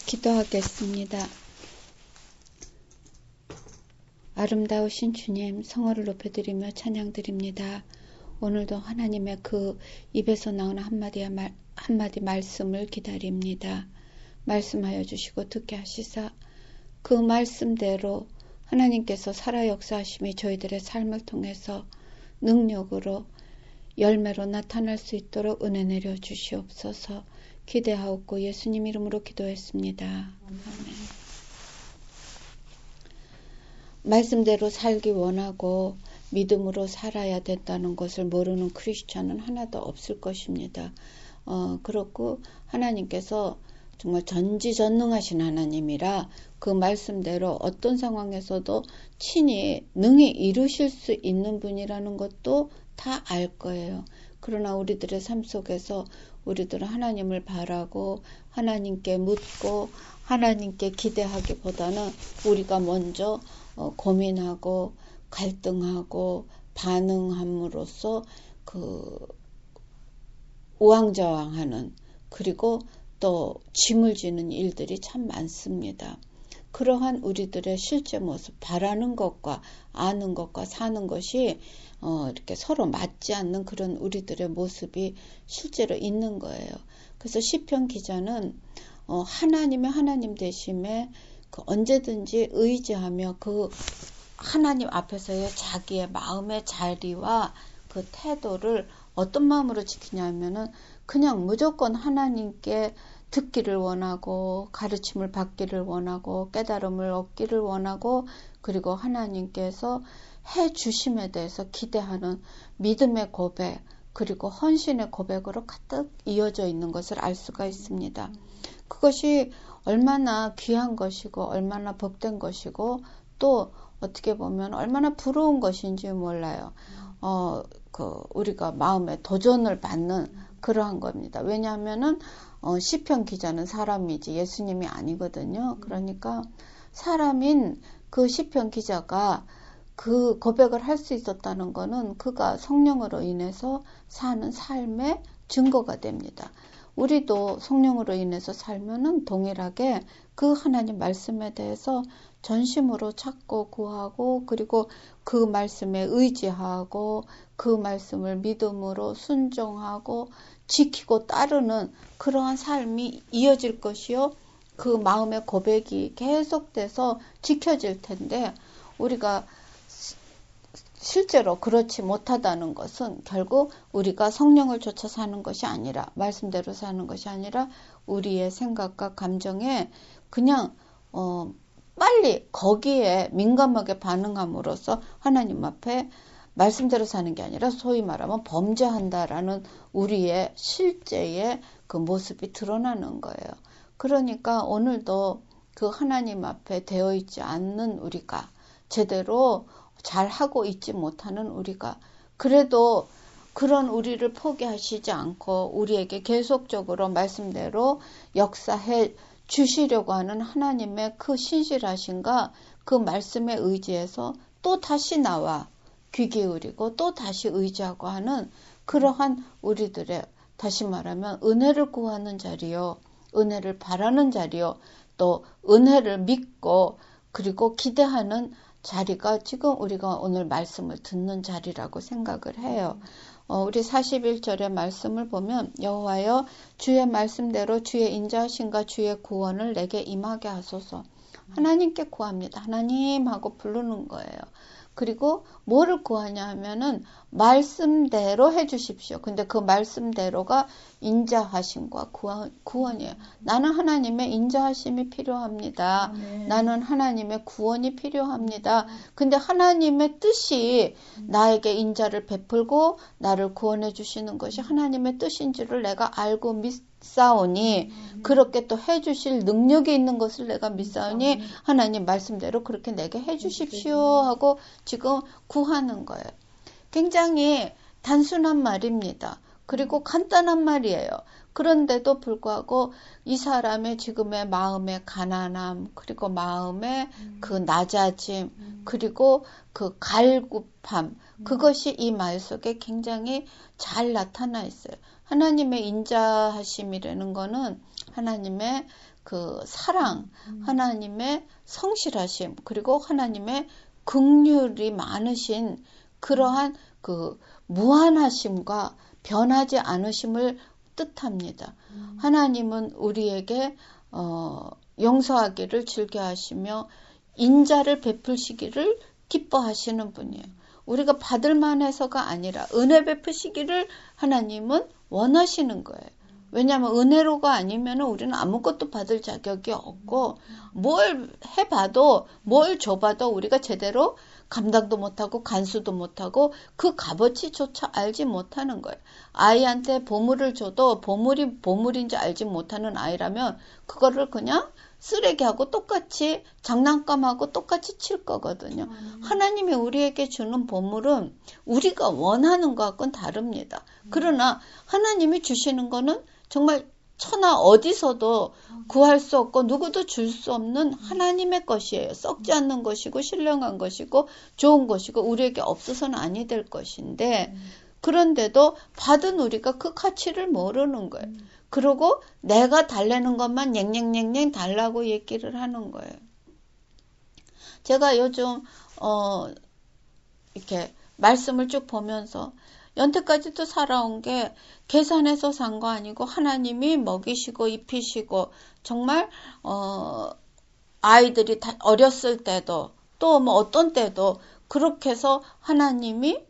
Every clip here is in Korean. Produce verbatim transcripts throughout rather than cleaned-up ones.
기도하겠습니다. 아름다우신 주님, 성호를 높여드리며 찬양드립니다. 오늘도 하나님의 그 입에서 나오는 한마디, 말, 한마디 말씀을 기다립니다. 말씀하여 주시고 듣게 하시사 그 말씀대로 하나님께서 살아 역사하심이 저희들의 삶을 통해서 능력으로 열매로 나타날 수 있도록 은혜 내려 주시옵소서. 기대하옵고 예수님 이름으로 기도했습니다. 아멘. 말씀대로 살기 원하고 믿음으로 살아야 된다는 것을 모르는 크리스찬은 하나도 없을 것입니다. 어, 그렇고 하나님께서 정말 전지전능하신 하나님이라 그 말씀대로 어떤 상황에서도 친히 능히 이루실 수 있는 분이라는 것도 다 알 거예요. 그러나 우리들의 삶 속에서 우리들은 하나님을 바라고 하나님께 묻고 하나님께 기대하기보다는 우리가 먼저 어, 고민하고 갈등하고 반응함으로써 그 우왕좌왕하는 그리고 또 짐을 지는 일들이 참 많습니다. 그러한 우리들의 실제 모습, 바라는 것과 아는 것과 사는 것이 어, 이렇게 서로 맞지 않는 그런 우리들의 모습이 실제로 있는 거예요. 그래서 시편 기자는 어, 하나님의 하나님 되심에 그 언제든지 의지하며 그 하나님 앞에서의 자기의 마음의 자리와 그 태도를 어떤 마음으로 지키냐면은 그냥 무조건 하나님께 듣기를 원하고 가르침을 받기를 원하고 깨달음을 얻기를 원하고 그리고 하나님께서 해 주심에 대해서 기대하는 믿음의 고백 그리고 헌신의 고백으로 가득 이어져 있는 것을 알 수가 있습니다. 그것이 얼마나 귀한 것이고 얼마나 복된 것이고 또 어떻게 보면 얼마나 부러운 것인지 몰라요. 어, 그 우리가 마음에 도전을 받는 그러한 겁니다. 왜냐하면은 어, 시편 기자는 사람이지 예수님이 아니거든요. 그러니까 사람인 그 시편 기자가 그 고백을 할 수 있었다는 것은 그가 성령으로 인해서 사는 삶의 증거가 됩니다. 우리도 성령으로 인해서 살면은 동일하게 그 하나님 말씀에 대해서 전심으로 찾고 구하고 그리고 그 말씀에 의지하고 그 말씀을 믿음으로 순종하고 지키고 따르는 그러한 삶이 이어질 것이요. 그 마음의 고백이 계속돼서 지켜질 텐데 우리가 실제로 그렇지 못하다는 것은 결국 우리가 성령을 쫓아 사는 것이 아니라 말씀대로 사는 것이 아니라 우리의 생각과 감정에 그냥 어, 빨리 거기에 민감하게 반응함으로써 하나님 앞에 말씀대로 사는 게 아니라 소위 말하면 범죄한다라는 우리의 실제의 그 모습이 드러나는 거예요. 그러니까 오늘도 그 하나님 앞에 되어 있지 않는 우리가 제대로 잘하고 있지 못하는 우리가 그래도 그런 우리를 포기하시지 않고 우리에게 계속적으로 말씀대로 역사해 주시려고 하는 하나님의 그 신실하신가 그 말씀에 의지해서 또 다시 나와 귀 기울이고 또 다시 의지하고 하는 그러한 우리들의 다시 말하면 은혜를 구하는 자리요. 은혜를 바라는 자리요. 또 은혜를 믿고 그리고 기대하는 자리가 지금 우리가 오늘 말씀을 듣는 자리라고 생각을 해요. 어, 우리 사십일 절의 말씀을 보면 여호와여 주의 말씀대로 주의 인자하심과 주의 구원을 내게 임하게 하소서. 하나님께 구합니다. 하나님 하고 부르는 거예요. 그리고 뭐를 구하냐 하면은 말씀대로 해주십시오. 근데 그 말씀대로가 인자하심과 구원, 구원이에요. 나는 하나님의 인자하심이 필요합니다. 네. 나는 하나님의 구원이 필요합니다. 근데 하나님의 뜻이 나에게 인자를 베풀고 나를 구원해 주시는 것이 하나님의 뜻인지를 내가 알고 믿사오니 그렇게 또 해주실 능력이 있는 것을 내가 믿사오니 하나님 말씀대로 그렇게 내게 해주십시오 하고 지금 구하는 거예요. 굉장히 단순한 말입니다. 그리고 간단한 말이에요. 그런데도 불구하고 이 사람의 지금의 마음의 가난함, 그리고 마음의 음. 그 낮아짐, 음. 그리고 그 갈급함, 음. 그것이 이 말 속에 굉장히 잘 나타나 있어요. 하나님의 인자하심이라는 거는 하나님의 그 사랑, 음. 하나님의 성실하심, 그리고 하나님의 긍휼이 많으신 그러한 그 무한하심과 변하지 않으심을 뜻합니다. 음. 하나님은 우리에게 어, 용서하기를 즐겨하시며 인자를 베푸시기를 기뻐하시는 분이에요. 우리가 받을만 해서가 아니라 은혜 베푸시기를 하나님은 원하시는 거예요. 왜냐하면 은혜로가 아니면 우리는 아무것도 받을 자격이 없고 뭘 해봐도 뭘 줘봐도 우리가 제대로 감당도 못하고 간수도 못하고 그 값어치조차 알지 못하는 거예요. 아이한테 보물을 줘도 보물이 보물인지 알지 못하는 아이라면 그거를 그냥 쓰레기하고 똑같이 장난감하고 똑같이 칠 거거든요. 음. 하나님이 우리에게 주는 보물은 우리가 원하는 것과는 다릅니다. 그러나 하나님이 주시는 거는 정말 천하 어디서도 구할 수 없고 누구도 줄 수 없는 하나님의 것이에요. 썩지 않는 것이고 신령한 것이고 좋은 것이고 우리에게 없어서는 아니 될 것인데 그런데도 받은 우리가 그 가치를 모르는 거예요. 그리고 내가 달래는 것만 냥냥냥냥 달라고 얘기를 하는 거예요. 제가 요즘 어 이렇게 말씀을 쭉 보면서 연태까지도 살아온 게 계산해서 산 거 아니고 하나님이 먹이시고 입히시고 정말 어 아이들이 다 어렸을 때도 또 뭐 어떤 때도 그렇게 해서 하나님이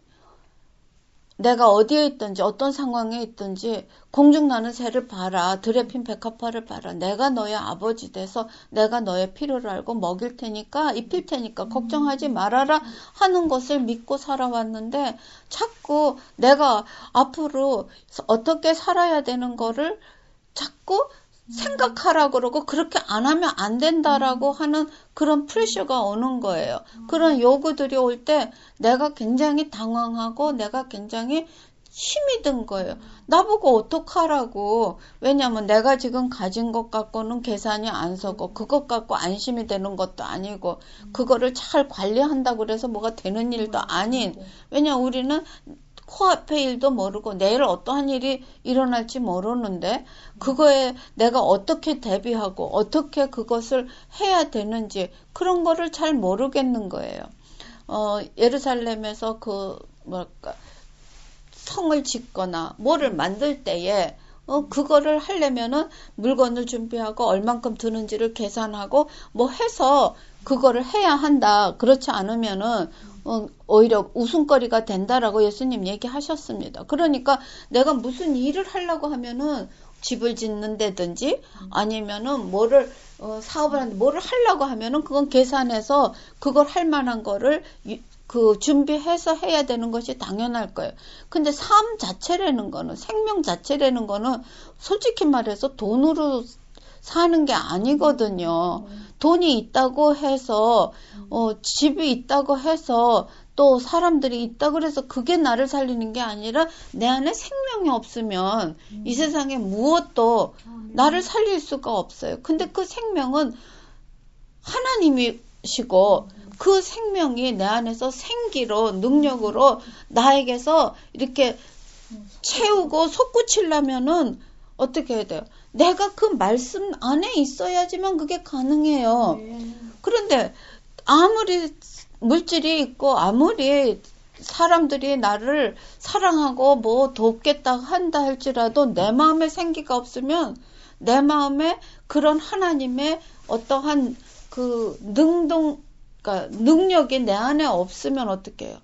내가 어디에 있든지 어떤 상황에 있든지 공중나는 새를 봐라. 들에 핀 백합화를 봐라. 내가 너의 아버지 돼서 내가 너의 필요를 알고 먹일 테니까 입힐 테니까 걱정하지 말아라 하는 것을 믿고 살아왔는데 자꾸 내가 앞으로 어떻게 살아야 되는 거를 자꾸 생각하라 그러고 그렇게 안 하면 안 된다라고 하는 그런 프레셔가 오는 거예요. 그런 요구들이 올 때 내가 굉장히 당황하고 내가 굉장히 힘이 든 거예요. 나보고 어떡하라고. 왜냐면 내가 지금 가진 것 갖고는 계산이 안 서고 그것 갖고 안심이 되는 것도 아니고 그거를 잘 관리한다고 그래서 뭐가 되는 일도 아닌. 왜냐면 우리는 코앞의 일도 모르고 내일 어떠한 일이 일어날지 모르는데 그거에 내가 어떻게 대비하고 어떻게 그것을 해야 되는지 그런 거를 잘 모르겠는 거예요. 어, 예루살렘에서 그 뭐랄까 성을 짓거나 뭐를 만들 때에 어, 그거를 하려면은 물건을 준비하고 얼만큼 드는지를 계산하고 뭐 해서 그거를 해야 한다. 그렇지 않으면은 어, 오히려 웃음거리가 된다라고 예수님 얘기하셨습니다. 그러니까 내가 무슨 일을 하려고 하면은 집을 짓는다든지 아니면은 뭐를 어, 사업을 하는데 뭐를 하려고 하면은 그건 계산해서 그걸 할 만한 거를 그 준비해서 해야 되는 것이 당연할 거예요. 근데 삶 자체라는 거는 생명 자체라는 거는 솔직히 말해서 돈으로 사는 게 아니거든요. 돈이 있다고 해서 어, 집이 있다고 해서 또 사람들이 있다고 해서 그게 나를 살리는 게 아니라 내 안에 생명이 없으면 음. 이 세상에 무엇도 나를 살릴 수가 없어요. 근데 그 생명은 하나님이시고 그 생명이 내 안에서 생기로 능력으로 나에게서 이렇게 채우고 솟구치려면은 어떻게 해야 돼요? 내가 그 말씀 안에 있어야지만 그게 가능해요. 네. 그런데 아무리 물질이 있고 아무리 사람들이 나를 사랑하고 뭐 돕겠다 한다 할지라도 내 마음에 생기가 없으면 내 마음에 그런 하나님의 어떠한 그 능동, 그러니까 능력이 내 안에 없으면 어떻게 해요?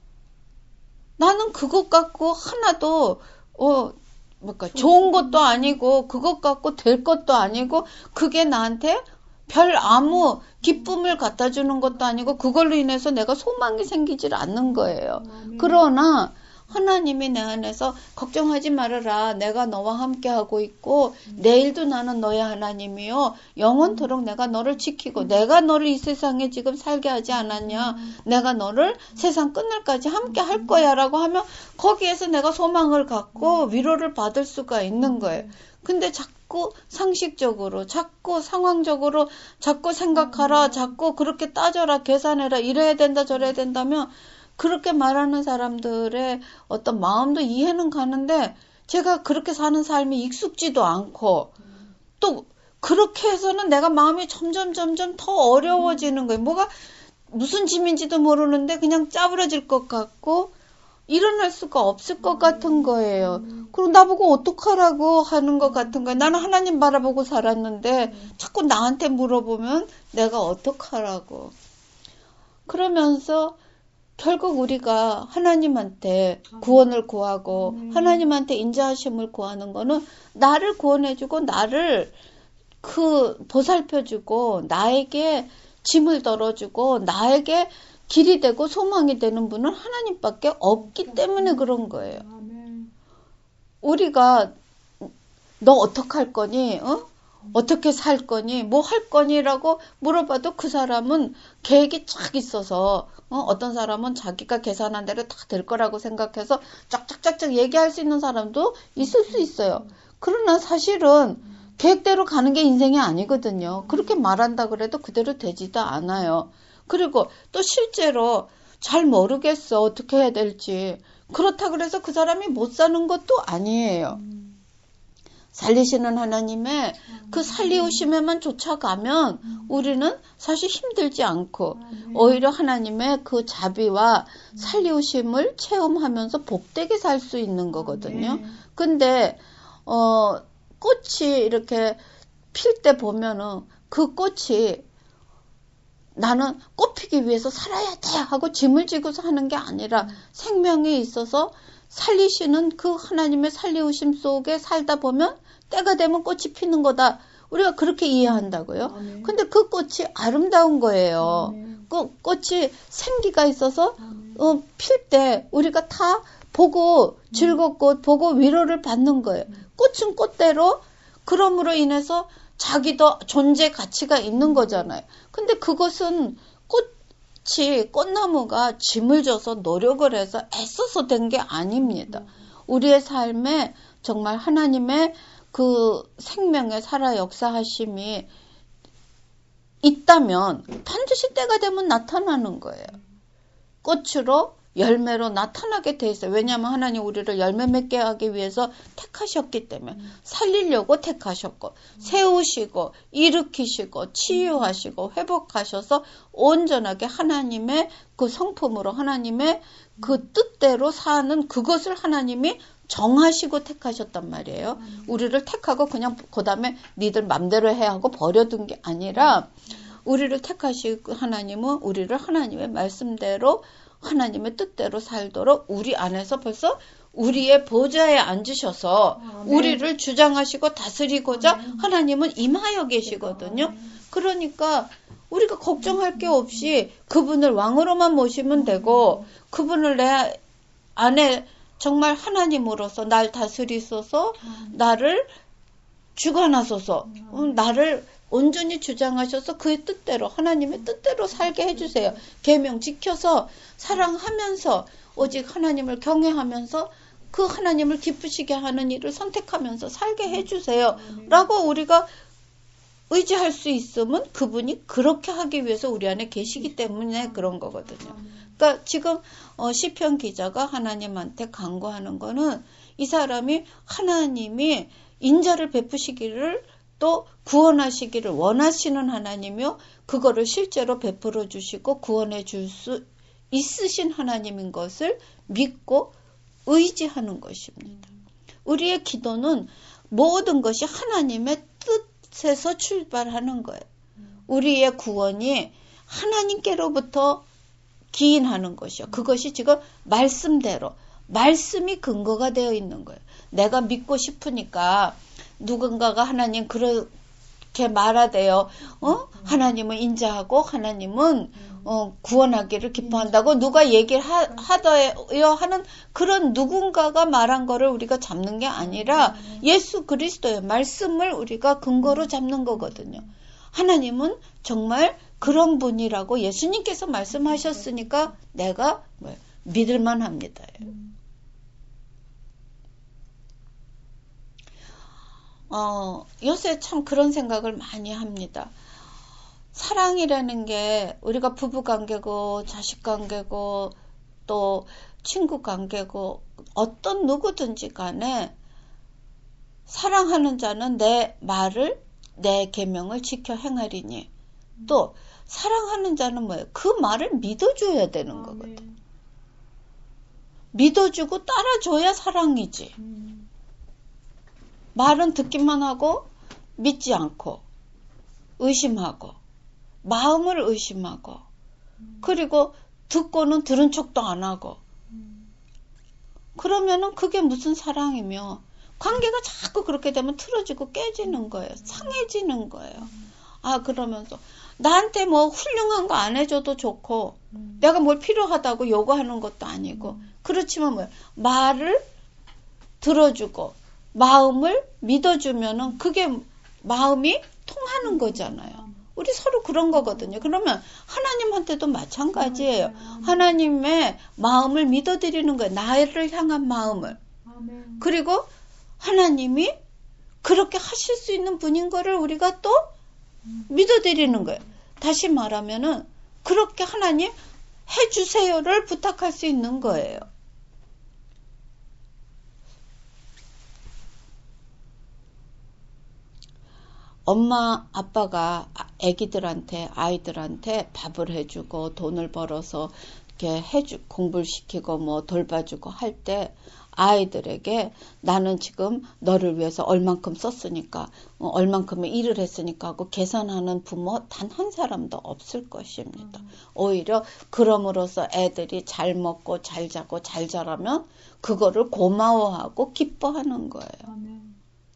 나는 그것 갖고 하나도 어 뭐까 좋은 것도 아니고 그것 갖고 될 것도 아니고 그게 나한테 별 아무 기쁨을 갖다 주는 것도 아니고 그걸로 인해서 내가 소망이 생기질 않는 거예요. 그러나 하나님이 내 안에서 걱정하지 말아라. 내가 너와 함께 하고 있고 내일도 나는 너의 하나님이요. 영원토록 내가 너를 지키고 내가 너를 이 세상에 지금 살게 하지 않았냐. 내가 너를 세상 끝날까지 함께 할 거야 라고 하면 거기에서 내가 소망을 갖고 위로를 받을 수가 있는 거예요. 근데 자꾸 상식적으로 자꾸 상황적으로 자꾸 생각하라. 자꾸 그렇게 따져라. 계산해라. 이래야 된다 저래야 된다면 그렇게 말하는 사람들의 어떤 마음도 이해는 가는데 제가 그렇게 사는 삶이 익숙지도 않고 또 그렇게 해서는 내가 마음이 점점 점점 더 어려워지는 거예요. 뭐가 무슨 짐인지도 모르는데 그냥 짜부러질 것 같고 일어날 수가 없을 것 같은 거예요. 그리고 나보고 어떡하라고 하는 것 같은 거예요. 나는 하나님 바라보고 살았는데 자꾸 나한테 물어보면 내가 어떡하라고. 그러면서 결국 우리가 하나님한테 구원을 구하고 하나님한테 인자하심을 구하는 거는 나를 구원해주고 나를 그 보살펴주고 나에게 짐을 덜어주고 나에게 길이 되고 소망이 되는 분은 하나님밖에 없기 때문에 그런 거예요. 우리가 너 어떡할 거니? 어? 어떻게 살 거니? 뭐 할 거니?라고 물어봐도 그 사람은 계획이 쫙 있어서 어? 어떤 사람은 자기가 계산한 대로 다 될 거라고 생각해서 쫙쫙쫙쫙 얘기할 수 있는 사람도 있을 수 있어요. 그러나 사실은 계획대로 가는 게 인생이 아니거든요. 그렇게 말한다 그래도 그대로 되지도 않아요. 그리고 또 실제로 잘 모르겠어. 어떻게 해야 될지. 그렇다 그래서 그 사람이 못 사는 것도 아니에요. 살리시는 하나님의 그 살리우심에만 쫓아가면 우리는 사실 힘들지 않고 오히려 하나님의 그 자비와 살리우심을 체험하면서 복되게 살 수 있는 거거든요. 근데 어 꽃이 이렇게 필 때 보면은 그 꽃이 나는 꽃 피기 위해서 살아야 돼 하고 짐을 지고서 하는 게 아니라 생명에 있어서 살리시는 그 하나님의 살리우심 속에 살다 보면 때가 되면 꽃이 피는 거다. 우리가 그렇게 이해한다고요. 아멘. 근데 그 꽃이 아름다운 거예요. 아멘. 그 꽃이 생기가 있어서 어, 필 때 우리가 다 보고 즐겁고 보고 위로를 받는 거예요. 꽃은 꽃대로 그럼으로 인해서 자기도 존재 가치가 있는 거잖아요. 근데 그것은 꽃이 꽃나무가 짐을 져서 노력을 해서 애써서 된 게 아닙니다. 우리의 삶에 정말 하나님의 그 생명의 살아 역사하심이 있다면 반드시 때가 되면 나타나는 거예요. 꽃으로 열매로 나타나게 돼 있어요. 왜냐하면 하나님 우리를 열매 맺게 하기 위해서 택하셨기 때문에 살리려고 택하셨고 세우시고 일으키시고 치유하시고 회복하셔서 온전하게 하나님의 그 성품으로 하나님의 그 뜻대로 사는 그것을 하나님이 정하시고 택하셨단 말이에요. 우리를 택하고 그냥 그 다음에 니들 맘대로 해 하고 버려둔 게 아니라 우리를 택하시고 하나님은 우리를 하나님의 말씀대로 하나님의 뜻대로 살도록 우리 안에서 벌써 우리의 보좌에 앉으셔서 아, 네. 우리를 주장하시고 다스리고자 아, 네. 하나님은 임하여 계시거든요. 아, 네. 그러니까 우리가 걱정할 게 없이 그분을 왕으로만 모시면 되고 그분을 내 안에 정말 하나님으로서 날 다스리소서 나를 주관하소서 나를 온전히 주장하셔서 그의 뜻대로 하나님의 뜻대로 살게 해주세요. 계명 지켜서 사랑하면서 오직 하나님을 경외하면서 그 하나님을 기쁘시게 하는 일을 선택하면서 살게 해주세요. 라고 우리가 의지할 수 있으면 그분이 그렇게 하기 위해서 우리 안에 계시기 때문에 그런 거거든요. 그러니까 지금 어, 시편 기자가 하나님한테 간구하는 거는 이 사람이 하나님이 인자를 베푸시기를 또 구원하시기를 원하시는 하나님이요. 그거를 실제로 베풀어 주시고 구원해 줄 수 있으신 하나님인 것을 믿고 의지하는 것입니다. 우리의 기도는 모든 것이 하나님의 뜻에서 출발하는 거예요. 우리의 구원이 하나님께로부터 기인하는 것이요. 그것이 지금 말씀대로 말씀이 근거가 되어 있는 거예요. 내가 믿고 싶으니까 누군가가 하나님 그렇게 말하대요. 어? 하나님은 인자하고 하나님은 어, 구원하기를 기뻐한다고 누가 얘기를 하, 하더여 하는 그런 누군가가 말한 거를 우리가 잡는 게 아니라 예수 그리스도의 말씀을 우리가 근거로 잡는 거거든요. 하나님은 정말 그런 분이라고 예수님께서 말씀하셨으니까 내가 믿을만 합니다. 어, 요새 참 그런 생각을 많이 합니다. 사랑이라는 게 우리가 부부 관계고 자식 관계고 또 친구 관계고 어떤 누구든지 간에 사랑하는 자는 내 말을 내 계명을 지켜 행하리니. 또 사랑하는 자는 뭐예요? 그 말을 믿어줘야 되는 아, 거거든. 네. 믿어주고 따라줘야 사랑이지. 음. 말은 듣기만 하고 믿지 않고 의심하고 마음을 의심하고 음. 그리고 듣고는 들은 척도 안 하고 음. 그러면은 그게 무슨 사랑이며 관계가 자꾸 그렇게 되면 틀어지고 깨지는 거예요. 상해지는 거예요. 아 그러면서 나한테 뭐 훌륭한 거 안 해줘도 좋고 음. 내가 뭘 필요하다고 요구하는 것도 아니고 음. 그렇지만 뭐야 말을 들어주고 마음을 믿어주면은 그게 마음이 통하는 거잖아요. 우리 서로 그런 거거든요. 그러면 하나님한테도 마찬가지예요. 하나님의 마음을 믿어드리는 거예요. 나를 향한 마음을. 아멘. 그리고 하나님이 그렇게 하실 수 있는 분인 거를 우리가 또 믿어드리는 거예요. 다시 말하면은 그렇게 하나님 해주세요를 부탁할 수 있는 거예요. 엄마, 아빠가 아기들한테, 아이들한테 밥을 해주고 돈을 벌어서 이렇게 해주, 공부를 시키고 뭐 돌봐주고 할 때 아이들에게 나는 지금 너를 위해서 얼만큼 썼으니까, 어, 얼만큼의 일을 했으니까 하고 계산하는 부모 단 한 사람도 없을 것입니다. 음. 오히려 그럼으로써 애들이 잘 먹고 잘 자고 잘 자라면 그거를 고마워하고 기뻐하는 거예요. 아멘.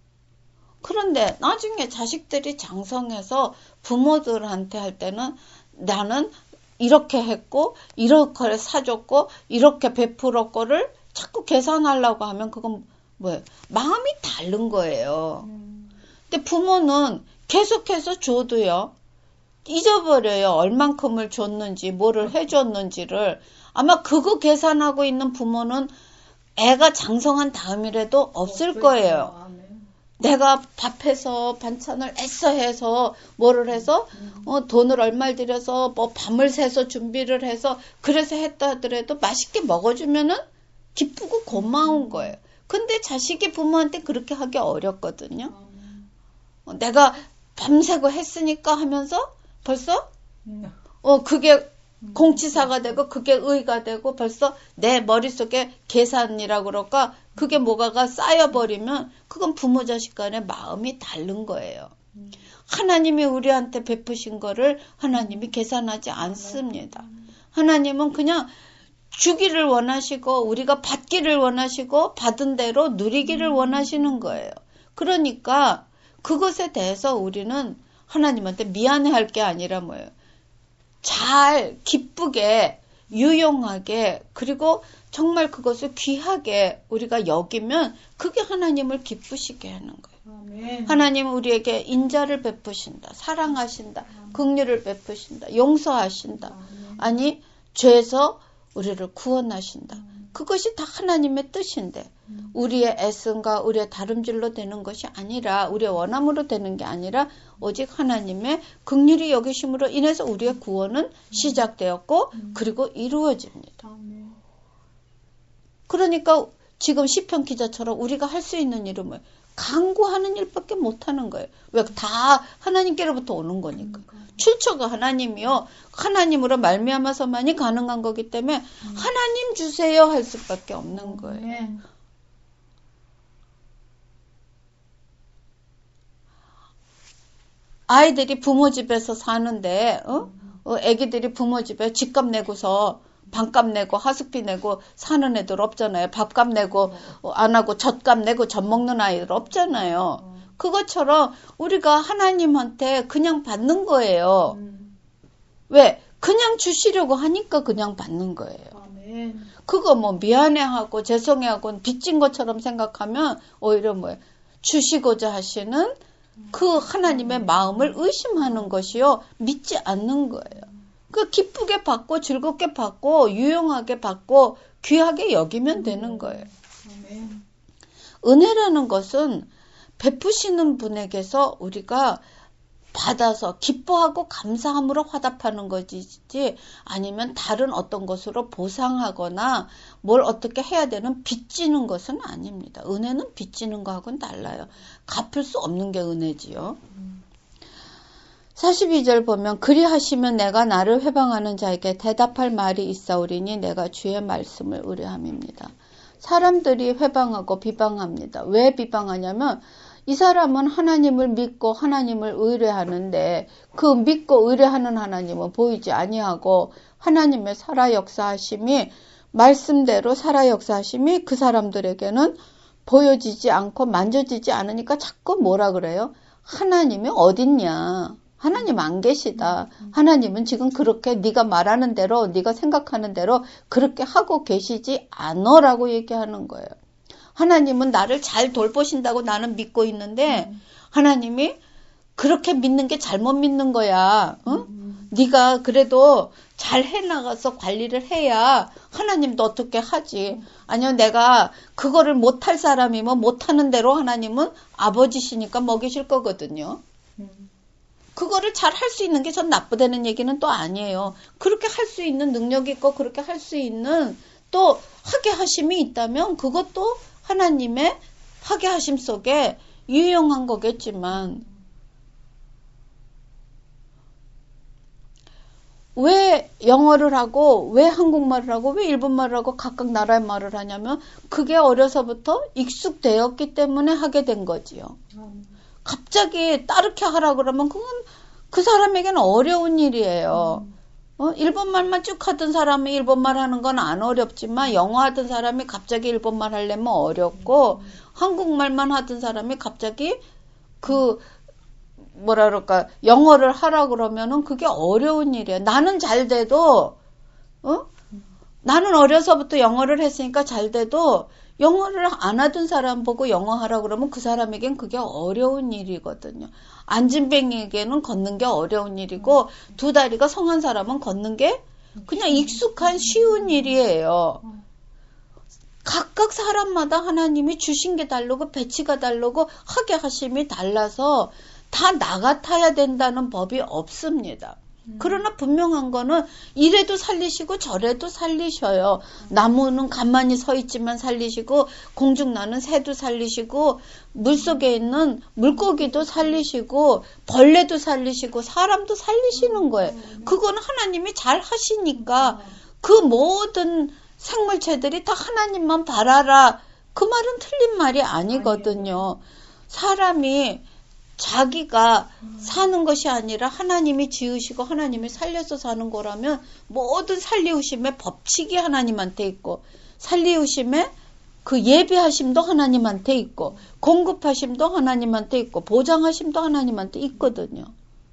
그런데 나중에 자식들이 장성해서 부모들한테 할 때는 나는 이렇게 했고 이렇게 사줬고 이렇게 베풀었고를 자꾸 계산하려고 하면 그건 뭐예요? 마음이 다른 거예요. 음. 근데 부모는 계속해서 줘도요. 잊어버려요. 얼만큼을 줬는지 뭐를 해줬는지를. 아마 그거 계산하고 있는 부모는 애가 장성한 다음이라도 없을, 없을 거예요. 거예요. 내가 밥해서 반찬을 애써 해서 뭐를 해서 어, 돈을 얼마를 들여서 뭐 밤을 새서 준비를 해서 그래서 했다 하더라도 맛있게 먹어주면은 기쁘고 고마운 거예요. 근데 자식이 부모한테 그렇게 하기 어렵거든요. 어, 내가 밤새고 했으니까 하면서 벌써 어 그게 공치사가 되고 그게 의가 되고 벌써 내 머릿속에 계산이라고 그럴까 그게 뭐가가 쌓여버리면 그건 부모 자식 간의 마음이 다른 거예요. 하나님이 우리한테 베푸신 거를 하나님이 계산하지 않습니다. 하나님은 그냥 주기를 원하시고 우리가 받기를 원하시고 받은 대로 누리기를 원하시는 거예요. 그러니까 그것에 대해서 우리는 하나님한테 미안해할 게 아니라 뭐예요. 잘 기쁘게 유용하게 그리고 정말 그것을 귀하게 우리가 여기면 그게 하나님을 기쁘시게 하는 거예요. 아멘. 하나님은 우리에게 인자를 베푸신다. 사랑하신다. 아멘. 긍휼을 베푸신다. 용서하신다. 아멘. 아니 죄에서 우리를 구원하신다. 아멘. 그것이 다 하나님의 뜻인데 음. 우리의 애씀과 우리의 다름질로 되는 것이 아니라 우리의 원함으로 되는 게 아니라 오직 하나님의 긍휼히 여기심으로 인해서 우리의 구원은 시작되었고 음. 그리고 이루어집니다. 아멘. 그러니까 지금 시편 기자처럼 우리가 할 수 있는 일은 뭐예요? 간구하는 일밖에 못하는 거예요. 왜? 다 하나님께로부터 오는 거니까. 그러니까. 출처가 하나님이요. 하나님으로 말미암아서만이 가능한 거기 때문에 음. 하나님 주세요 할 수밖에 없는 거예요. 네. 아이들이 부모 집에서 사는데 어? 어, 애기들이 부모 집에 집값 내고서 방값 내고 하숙비 내고 사는 애들 없잖아요. 밥값 내고 어, 안 하고 젖값 내고 젖 먹는 아이들 없잖아요. 그것처럼 우리가 하나님한테 그냥 받는 거예요. 왜? 그냥 주시려고 하니까 그냥 받는 거예요. 그거 뭐 미안해하고 죄송해하고 빚진 것처럼 생각하면 오히려 뭐예요? 주시고자 하시는 그 하나님의 마음을 의심하는 것이요. 믿지 않는 거예요. 그 기쁘게 받고 즐겁게 받고 유용하게 받고 귀하게 여기면 되는 거예요. 은혜라는 것은 베푸시는 분에게서 우리가 받아서 기뻐하고 감사함으로 화답하는 거지, 아니면 다른 어떤 것으로 보상하거나 뭘 어떻게 해야 되는 빚지는 것은 아닙니다. 은혜는 빚지는 거하고는 달라요. 갚을 수 없는 게 은혜지요. 사십이 절 보면 그리하시면 내가 나를 회방하는 자에게 대답할 말이 있사오리니 내가 주의 말씀을 의뢰함입니다. 사람들이 회방하고 비방합니다. 왜 비방하냐면 이 사람은 하나님을 믿고 하나님을 의뢰하는데 그 믿고 의뢰하는 하나님은 보이지 아니하고 하나님의 살아 역사하심이 말씀대로 살아 역사하심이 그 사람들에게는 보여지지 않고 만져지지 않으니까 자꾸 뭐라 그래요? 하나님이 어딨냐? 하나님 안 계시다. 하나님은 지금 그렇게 네가 말하는 대로 네가 생각하는 대로 그렇게 하고 계시지 않으라고 얘기하는 거예요. 하나님은 나를 잘 돌보신다고 나는 믿고 있는데 음. 하나님이 그렇게 믿는 게 잘못 믿는 거야. 응? 음. 네가 그래도 잘 해나가서 관리를 해야 하나님도 어떻게 하지. 아니면 내가 그거를 못할 사람이면 못하는 대로 하나님은 아버지시니까 먹이실 거거든요. 음. 그거를 잘 할 수 있는 게 전 나쁘다는 얘기는 또 아니에요. 그렇게 할 수 있는 능력이 있고 그렇게 할 수 있는 또 하게 하심이 있다면 그것도 하나님의 하게 하심 속에 유용한 거겠지만 왜 영어를 하고 왜 한국말을 하고 왜 일본말을 하고 각각 나라의 말을 하냐면 그게 어려서부터 익숙되었기 때문에 하게 된 거지요. 갑자기 따르게 하라 그러면 그건 그 사람에게는 어려운 일이에요. 어, 일본말만 쭉 하던 사람이 일본말 하는 건 안 어렵지만 영어 하던 사람이 갑자기 일본말 하려면 어렵고 음. 한국말만 하던 사람이 갑자기 그 뭐라 그럴까 영어를 하라 그러면은 그게 어려운 일이에요. 나는 잘 돼도 어? 음. 나는 어려서부터 영어를 했으니까 잘 돼도 영어를 안 하던 사람 보고 영어 하라 그러면 그 사람에겐 그게 어려운 일이거든요. 안진뱅이에게는 걷는 게 어려운 일이고 두 다리가 성한 사람은 걷는 게 그냥 익숙한 쉬운 일이에요. 각각 사람마다 하나님이 주신 게 다르고 배치가 다르고 하게 하심이 달라서 다 나 같아야 된다는 법이 없습니다. 음. 그러나 분명한 거는 이래도 살리시고 저래도 살리셔요. 음. 나무는 가만히 서 있지만 살리시고 공중나는 새도 살리시고 물속에 있는 물고기도 살리시고 벌레도 살리시고 사람도 살리시는 거예요. 그건 하나님이 잘 하시니까 그 모든 생물체들이 다 하나님만 바라라. 그 말은 틀린 말이 아니거든요. 사람이 자기가 사는 것이 아니라 하나님이 지으시고 하나님이 살려서 사는 거라면 모든 살리우심의 법칙이 하나님한테 있고 살리우심의 그 예배하심도 하나님한테 있고 공급하심도 하나님한테 있고 보장하심도 하나님한테 있거든요.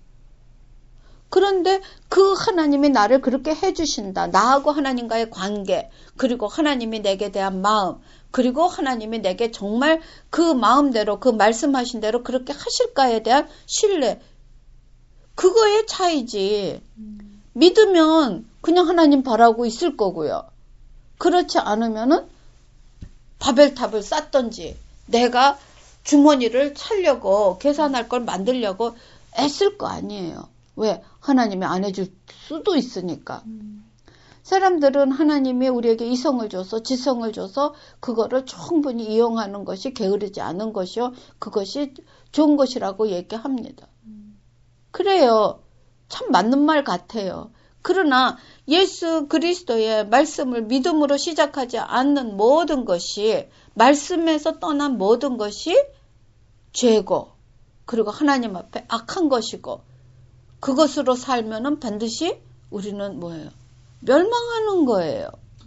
그런데 그 하나님이 나를 그렇게 해주신다. 나하고 하나님과의 관계 그리고 하나님이 내게 대한 마음 그리고 하나님이 내게 정말 그 마음대로 그 말씀하신 대로 그렇게 하실까에 대한 신뢰 그거의 차이지. 음. 믿으면 그냥 하나님 바라고 있을 거고요. 그렇지 않으면은 바벨탑을 쌓던지 내가 주머니를 차려고 계산할 걸 만들려고 애쓸 거 아니에요. 왜? 하나님이 안 해줄 수도 있으니까. 음. 사람들은 하나님이 우리에게 이성을 줘서 지성을 줘서 그거를 충분히 이용하는 것이 게으르지 않은 것이요. 그것이 좋은 것이라고 얘기합니다. 음. 그래요. 참 맞는 말 같아요. 그러나 예수 그리스도의 말씀을 믿음으로 시작하지 않는 모든 것이 말씀에서 떠난 모든 것이 죄고 그리고 하나님 앞에 악한 것이고 그것으로 살면은 반드시 우리는 뭐예요? 멸망하는 거예요.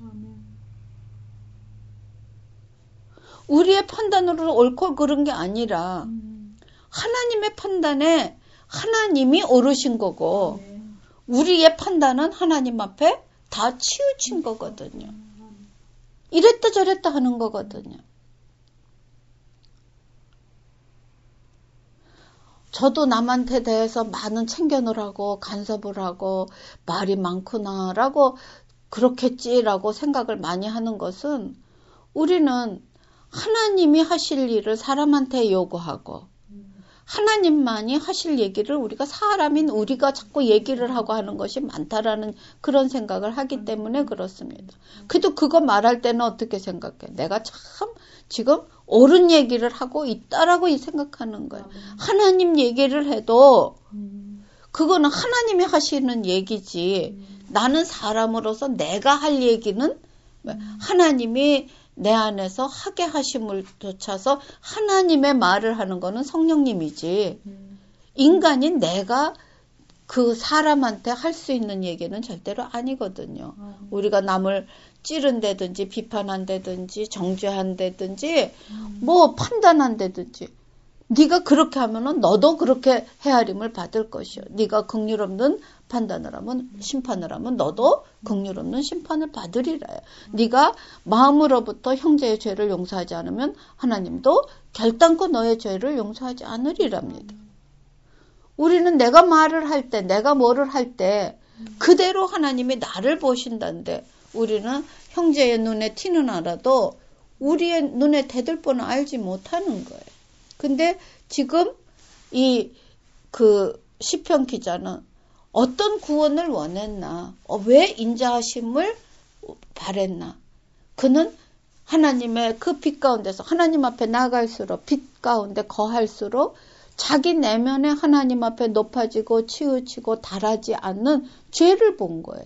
우리의 판단으로 옳고 그른 게 아니라 하나님의 판단에 하나님이 오르신 거고 우리의 판단은 하나님 앞에 다 치우친 거거든요. 이랬다 저랬다 하는 거거든요. 저도 남한테 대해서 많은 챙겨을 하고 간섭을 하고 말이 많구나라고 그렇겠지라고 생각을 많이 하는 것은 우리는 하나님이 하실 일을 사람한테 요구하고 하나님만이 하실 얘기를 우리가 사람인 우리가 자꾸 얘기를 하고 하는 것이 많다라는 그런 생각을 하기 때문에 그렇습니다. 그래도 그거 말할 때는 어떻게 생각해? 내가 참 지금 옳은 얘기를 하고 있다라고 생각하는 거예요. 하나님 얘기를 해도 그거는 하나님이 하시는 얘기지. 나는 사람으로서 내가 할 얘기는 하나님이 내 안에서 하게 하심을 쫓아서 하나님의 말을 하는 거는 성령님이지. 인간인 내가 그 사람한테 할 수 있는 얘기는 절대로 아니거든요. 우리가 남을 찌른다든지 비판한다든지 정죄한다든지 뭐 판단한다든지 네가 그렇게 하면은 너도 그렇게 헤아림을 받을 것이요. 네가 긍휼 없는 판단을 하면 심판을 하면 너도 긍휼 없는 심판을 받으리라요. 네가 마음으로부터 형제의 죄를 용서하지 않으면 하나님도 결단코 너의 죄를 용서하지 않으리랍니다. 우리는 내가 말을 할 때, 내가 뭐를 할 때 그대로 하나님이 나를 보신다는데 우리는 형제의 눈에 티는 알아도 우리의 눈에 대들보는 알지 못하는 거예요. 근데 지금 이 그 시편 기자는 어떤 구원을 원했나? 어, 왜 인자하심을 바랬나? 그는 하나님의 그 빛 가운데서 하나님 앞에 나갈수록 빛 가운데 거할수록 자기 내면에 하나님 앞에 높아지고 치우치고 달하지 않는 죄를 본 거예요.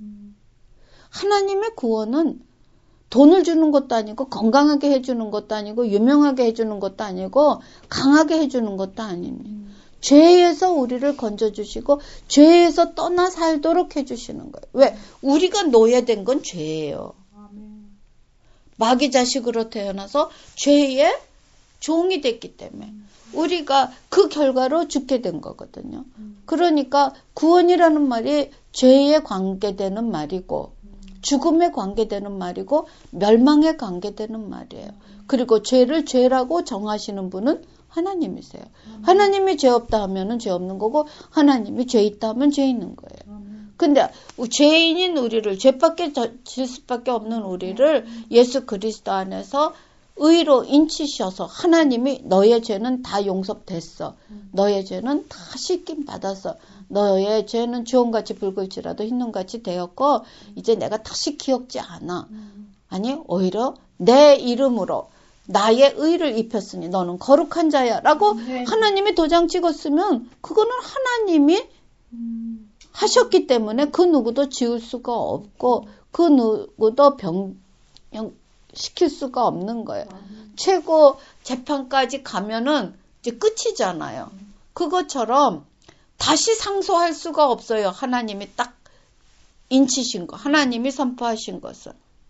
하나님의 구원은 돈을 주는 것도 아니고 건강하게 해주는 것도 아니고 유명하게 해주는 것도 아니고 강하게 해주는 것도 아닙니다. 음. 죄에서 우리를 건져주시고 죄에서 떠나 살도록 해주시는 거예요. 왜? 우리가 노예된 건 죄예요. 아멘. 마귀 자식으로 태어나서 죄의 종이 됐기 때문에 음. 우리가 그 결과로 죽게 된 거거든요. 음. 그러니까 구원이라는 말이 죄에 관계되는 말이고 죽음에 관계되는 말이고 멸망에 관계되는 말이에요. 그리고 죄를 죄라고 정하시는 분은 하나님이세요. 하나님이 죄 없다 하면은 죄 없는 거고 하나님이 죄 있다 하면 죄 있는 거예요. 근데 죄인인 우리를 죄밖에 질 수밖에 없는 우리를 예수 그리스도 안에서 의로 인치셔서 하나님이 너의 죄는 다 용서됐어. 너의 죄는 다 씻김 받았어. 너의 죄는 주홍같이 붉을지라도 흰눈같이 되었고 이제 내가 다시 기억지 않아. 아니 오히려 내 이름으로 나의 의를 입혔으니 너는 거룩한 자야 라고 네. 하나님이 도장 찍었으면 그거는 하나님이 음. 하셨기 때문에 그 누구도 지울 수가 없고 그 누구도 변형시킬 수가 없는 거예요. 음. 최고 재판까지 가면은 이제 끝이잖아요. 그것처럼 다시 상소할 수가 없어요. 하나님이 딱 인치신 거, 하나님이 선포하신 것은.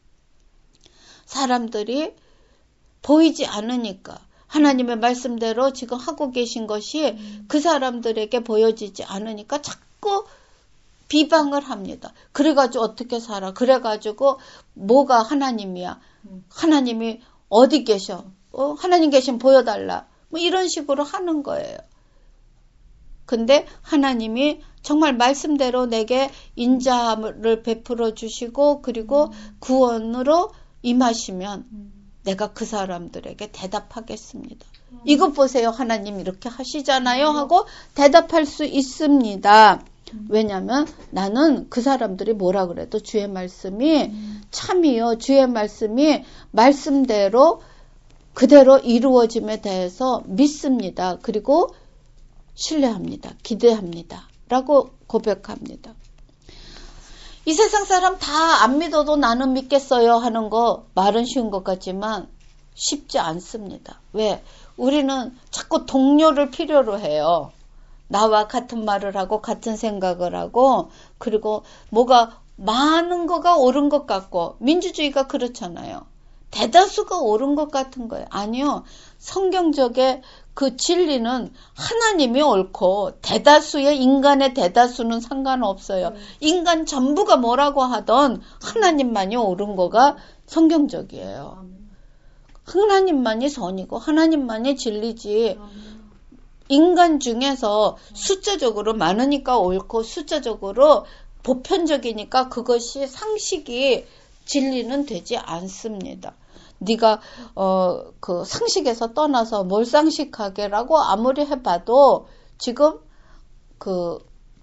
사람들이 보이지 않으니까 하나님의 말씀대로 지금 하고 계신 것이 음. 그 사람들에게 보여지지 않으니까 자꾸 비방을 합니다. 그래가지고 어떻게 살아? 그래가지고 뭐가 하나님이야? 음. 하나님이 어디 계셔? 어? 하나님 계시면 보여달라. 뭐 이런 식으로 하는 거예요. 근데 하나님이 정말 말씀대로 내게 인자함을 베풀어 주시고 그리고 음. 구원으로 임하시면 음. 내가 그 사람들에게 대답하겠습니다. 음. 이것 보세요. 하나님 이렇게 하시잖아요 하고 대답할 수 있습니다. 음. 왜냐하면 나는 그 사람들이 뭐라 그래도 주의 말씀이 음. 참이요. 주의 말씀이 말씀대로 그대로 이루어짐에 대해서 믿습니다. 그리고 신뢰합니다. 기대합니다. 라고 고백합니다. 이 세상 사람 다 안 믿어도 나는 믿겠어요 하는 거 말은 쉬운 것 같지만 쉽지 않습니다. 왜? 우리는 자꾸 동료를 필요로 해요. 나와 같은 말을 하고 같은 생각을 하고 그리고 뭐가 많은 거가 옳은 것 같고 민주주의가 그렇잖아요. 대다수가 옳은 것 같은 거예요. 아니요. 성경적의 그 진리는 하나님이 옳고 대다수의 인간의 대다수는 상관없어요. 음. 인간 전부가 뭐라고 하던 하나님만이 옳은 거가 성경적이에요. 음. 하나님만이 선이고 하나님만이 진리지. 음. 인간 중에서 숫자적으로 많으니까 옳고 숫자적으로 보편적이니까 그것이 상식이 진리는 되지 않습니다. 네가 어, 그 상식에서 떠나서 뭘 상식하게라고 아무리 해봐도 지금 그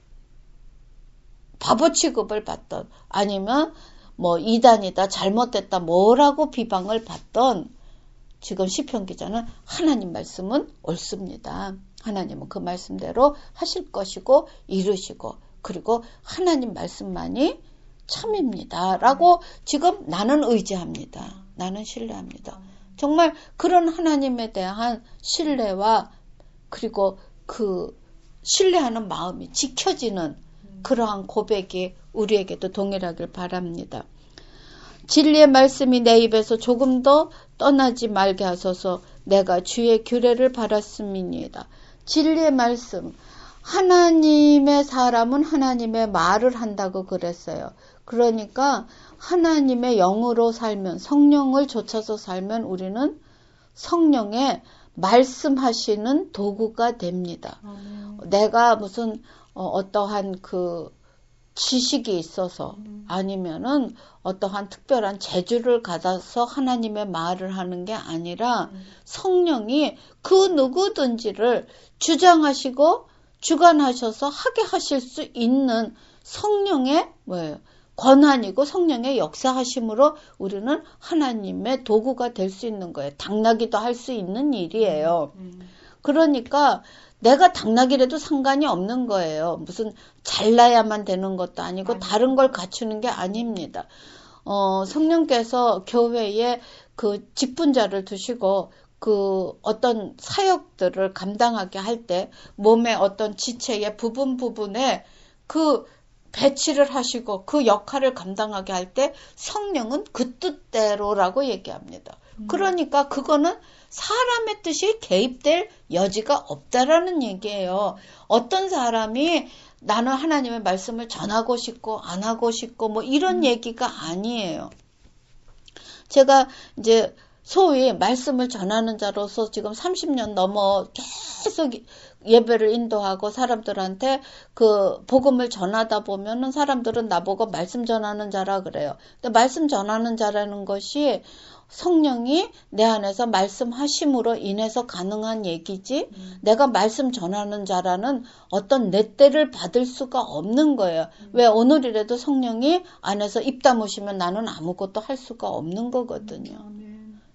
바보 취급을 받던 아니면 뭐 이단이다 잘못됐다 뭐라고 비방을 받던 지금 시편 기자는 하나님 말씀은 옳습니다. 하나님은 그 말씀대로 하실 것이고 이루시고 그리고 하나님 말씀만이 참입니다. 라고 지금 나는 의지합니다. 나는 신뢰합니다. 정말 그런 하나님에 대한 신뢰와 그리고 그 신뢰하는 마음이 지켜지는 그러한 고백이 우리에게도 동일하길 바랍니다. 진리의 말씀이 내 입에서 조금 더 떠나지 말게 하소서. 내가 주의 규례를 바랐음이니이다. 진리의 말씀. 하나님의 사람은 하나님의 말을 한다고 그랬어요. 그러니까 하나님의 영으로 살면, 성령을 좇아서 살면 우리는 성령의 말씀하시는 도구가 됩니다. 음. 내가 무슨 어, 어떠한 그 지식이 있어서 아니면은 어떠한 특별한 재주를 가져서 하나님의 말을 하는 게 아니라 성령이 그 누구든지를 주장하시고 주관하셔서 하게 하실 수 있는 성령의 뭐예요? 권한이고 성령의 역사하심으로 우리는 하나님의 도구가 될 수 있는 거예요. 당나귀도 할 수 있는 일이에요. 그러니까 내가 당나귀라도 상관이 없는 거예요. 무슨 잘나야만 되는 것도 아니고 다른 걸 갖추는 게 아닙니다. 어, 성령께서 교회에 그 직분자를 두시고 그 어떤 사역들을 감당하게 할 때 몸의 어떤 지체의 부분 부분에 그 배치를 하시고 그 역할을 감당하게 할 때 성령은 그 뜻대로라고 얘기합니다. 음. 그러니까 그거는 사람의 뜻이 개입될 여지가 없다라는 얘기예요. 어떤 사람이 나는 하나님의 말씀을 전하고 싶고 안 하고 싶고 뭐 이런 음. 얘기가 아니에요. 제가 이제 소위 말씀을 전하는 자로서 지금 삼십 년 넘어 계속 예배를 인도하고 사람들한테 그 복음을 전하다 보면은 사람들은 나보고 말씀 전하는 자라 그래요. 근데 말씀 전하는 자라는 것이 성령이 내 안에서 말씀하심으로 인해서 가능한 얘기지 음. 내가 말씀 전하는 자라는 어떤 내 때를 받을 수가 없는 거예요. 음. 왜 오늘이라도 성령이 안에서 입 다무시면 나는 아무것도 할 수가 없는 거거든요. 음.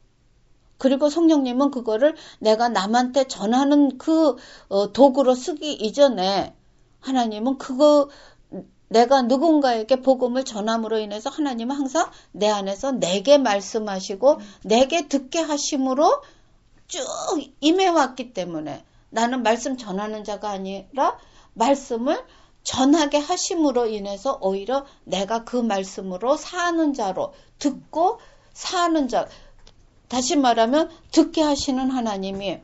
그리고 성령님은 그거를 내가 남한테 전하는 그 어, 도구로 쓰기 이전에 하나님은 그거 내가 누군가에게 복음을 전함으로 인해서 하나님은 항상 내 안에서 내게 말씀하시고 음. 내게 듣게 하심으로 쭉 임해왔기 때문에 나는 말씀 전하는 자가 아니라 말씀을 전하게 하심으로 인해서 오히려 내가 그 말씀으로 사는 자로 듣고 사는 자 다시 말하면 듣게 하시는 하나님이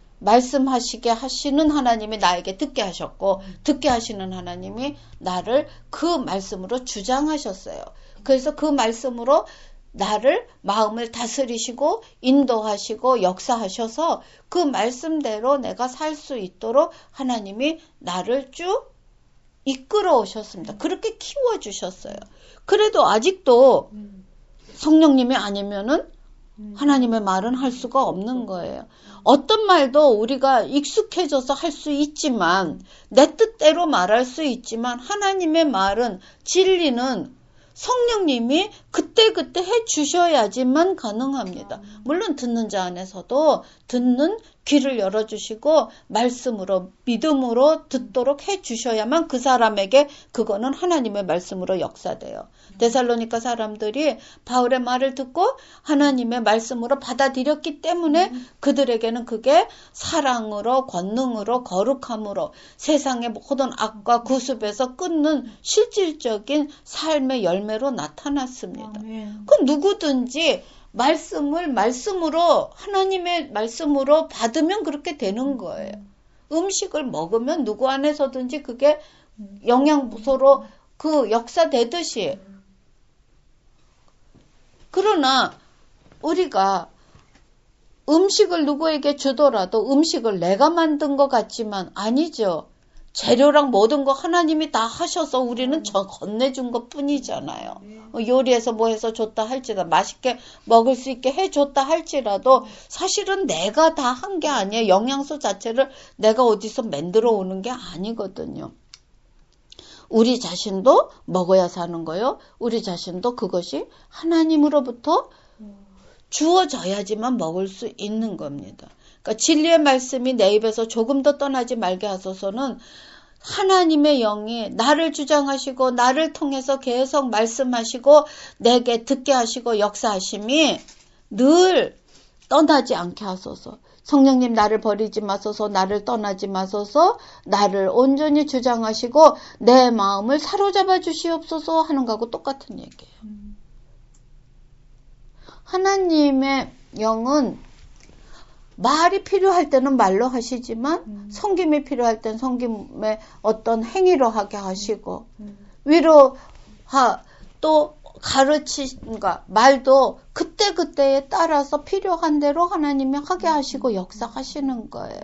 말씀하시게 하시는 하나님이 나에게 듣게 하셨고 듣게 하시는 하나님이 나를 그 말씀으로 주장하셨어요. 그래서 그 말씀으로 나를 마음을 다스리시고 인도하시고 역사하셔서 그 말씀대로 내가 살 수 있도록 하나님이 나를 쭉 이끌어 오셨습니다. 그렇게 키워주셨어요. 그래도 아직도 성령님이 아니면은 하나님의 말은 할 수가 없는 거예요. 어떤 말도 우리가 익숙해져서 할 수 있지만 내 뜻대로 말할 수 있지만 하나님의 말은 진리는 성령님이 그때그때 해주셔야지만 가능합니다. 물론 듣는 자 안에서도 듣는 귀를 열어주시고 말씀으로 믿음으로 듣도록 해주셔야만 그 사람에게 그거는 하나님의 말씀으로 역사돼요. 데살로니가 사람들이 바울의 말을 듣고 하나님의 말씀으로 받아들였기 때문에 그들에게는 그게 사랑으로 권능으로 거룩함으로 세상의 모든 악과 구습에서 끊는 실질적인 삶의 열매로 나타났습니다. 그 누구든지 말씀을 말씀으로 하나님의 말씀으로 받으면 그렇게 되는 거예요. 음식을 먹으면 누구 안에서든지 그게 영양소로 그 역사되듯이. 그러나 우리가 음식을 누구에게 주더라도 음식을 내가 만든 것 같지만 아니죠. 재료랑 모든 거 하나님이 다 하셔서 우리는 저 건네준 것 뿐이잖아요. 요리해서 뭐 해서 줬다 할지라도, 맛있게 먹을 수 있게 해줬다 할지라도 사실은 내가 다 한 게 아니에요. 영양소 자체를 내가 어디서 만들어 오는 게 아니거든요. 우리 자신도 먹어야 사는 거요. 우리 자신도 그것이 하나님으로부터 주어져야지만 먹을 수 있는 겁니다. 그러니까 진리의 말씀이 내 입에서 조금 더 떠나지 말게 하소서는 하나님의 영이 나를 주장하시고 나를 통해서 계속 말씀하시고 내게 듣게 하시고 역사하심이 늘 떠나지 않게 하소서. 성령님 나를 버리지 마소서, 나를 떠나지 마소서, 나를 온전히 주장하시고 내 마음을 사로잡아 주시옵소서 하는 거하고 똑같은 얘기예요. 음. 하나님의 영은 말이 필요할 때는 말로 하시지만 음. 섬김이 필요할 때는 섬김의 어떤 행위로 하게 하시고 음. 위로하 또 가르치는가 말도 그때그때에 따라서 필요한 대로 하나님이 하게 하시고 역사하시는 거예요.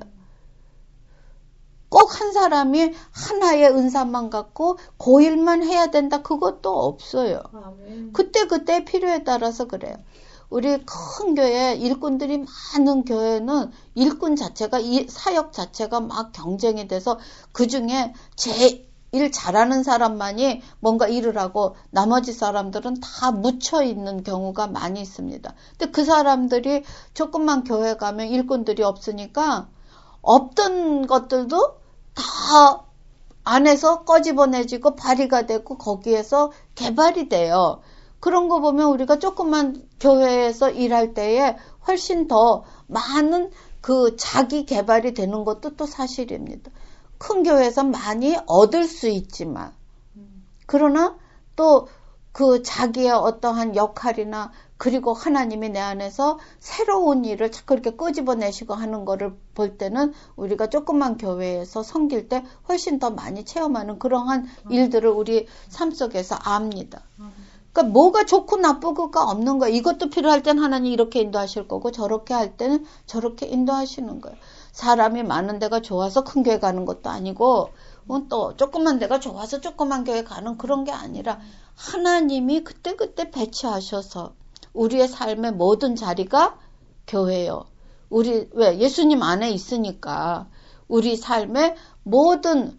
꼭 한 사람이 하나의 은사만 갖고 고일만 해야 된다 그것도 없어요. 그때그때 필요에 따라서 그래요. 우리 큰 교회 일꾼들이 많은 교회는 일꾼 자체가 이 사역 자체가 막 경쟁이 돼서 그중에 제 일 잘하는 사람만이 뭔가 일을 하고 나머지 사람들은 다 묻혀 있는 경우가 많이 있습니다. 근데 그 사람들이 조금만 교회 가면 일꾼들이 없으니까 없던 것들도 다 안에서 꺼집어내지고 발휘가 되고 거기에서 개발이 돼요. 그런 거 보면 우리가 조금만 교회에서 일할 때에 훨씬 더 많은 그 자기 개발이 되는 것도 또 사실입니다. 큰 교회에서 많이 얻을 수 있지만 그러나 또 그 자기의 어떠한 역할이나 그리고 하나님이 내 안에서 새로운 일을 자꾸 이렇게 끄집어내시고 하는 거를 볼 때는 우리가 조그만 교회에서 섬길 때 훨씬 더 많이 체험하는 그러한 일들을 우리 삶 속에서 압니다. 그러니까 뭐가 좋고 나쁘고가 없는 거예요. 이것도 필요할 땐 하나님 이렇게 인도하실 거고 저렇게 할 때는 저렇게 인도하시는 거예요. 사람이 많은 데가 좋아서 큰 교회 가는 것도 아니고 또 조그만 데가 좋아서 조그만 교회 가는 그런 게 아니라 하나님이 그때그때 배치하셔서 우리의 삶의 모든 자리가 교회요. 우리 왜 예수님 안에 있으니까 우리 삶의 모든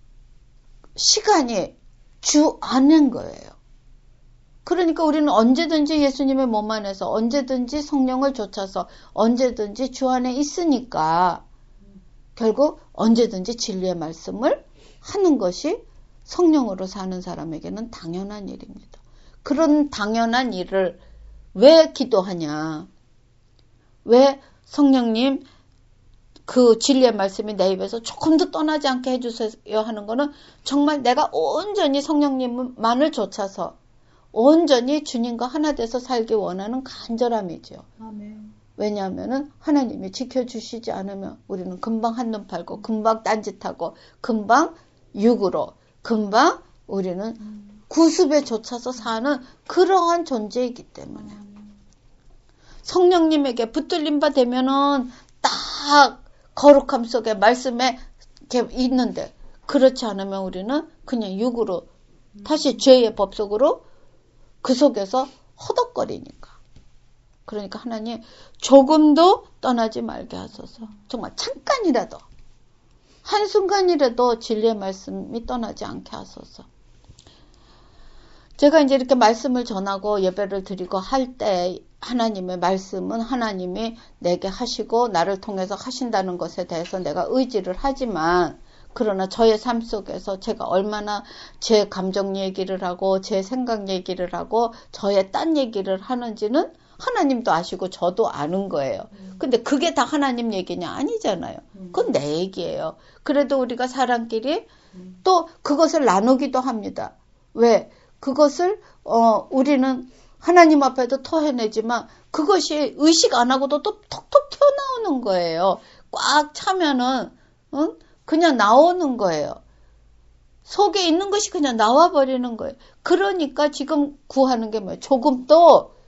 시간이 주 안인 거예요. 그러니까 우리는 언제든지 예수님의 몸 안에서 언제든지 성령을 좇아서 언제든지 주 안에 있으니까 결국 언제든지 진리의 말씀을 하는 것이 성령으로 사는 사람에게는 당연한 일입니다. 그런 당연한 일을 왜 기도하냐? 왜 성령님 그 진리의 말씀이 내 입에서 조금 더 떠나지 않게 해주세요 하는 거는 정말 내가 온전히 성령님만을 좇아서 온전히 주님과 하나 돼서 살기 원하는 간절함이죠. 아멘. 왜냐하면 하나님이 지켜주시지 않으면 우리는 금방 한눈 팔고 금방 딴짓하고 금방 육으로 금방 우리는 음. 구습에 좇아서 사는 그러한 존재이기 때문에 음. 성령님에게 붙들림 바 되면은 딱 거룩함 속에 말씀에 이렇게 있는데 그렇지 않으면 우리는 그냥 육으로 음. 다시 죄의 법 속으로 그 속에서 허덕거리니까. 그러니까 하나님 조금도 떠나지 말게 하소서. 정말 잠깐이라도 한순간이라도 진리의 말씀이 떠나지 않게 하소서. 제가 이제 이렇게 말씀을 전하고 예배를 드리고 할 때 하나님의 말씀은 하나님이 내게 하시고 나를 통해서 하신다는 것에 대해서 내가 의지를 하지만 그러나 저의 삶 속에서 제가 얼마나 제 감정 얘기를 하고 제 생각 얘기를 하고 저의 딴 얘기를 하는지는 하나님도 아시고 저도 아는 거예요. 근데 그게 다 하나님 얘기냐? 아니잖아요. 그건 내 얘기예요. 그래도 우리가 사람끼리 또 그것을 나누기도 합니다. 왜? 그것을 어 우리는 하나님 앞에도 토해내지만 그것이 의식 안 하고도 또 톡톡 튀어나오는 거예요. 꽉 차면은 응? 그냥 나오는 거예요. 속에 있는 것이 그냥 나와버리는 거예요. 그러니까 지금 구하는 게 뭐예요? 조금 더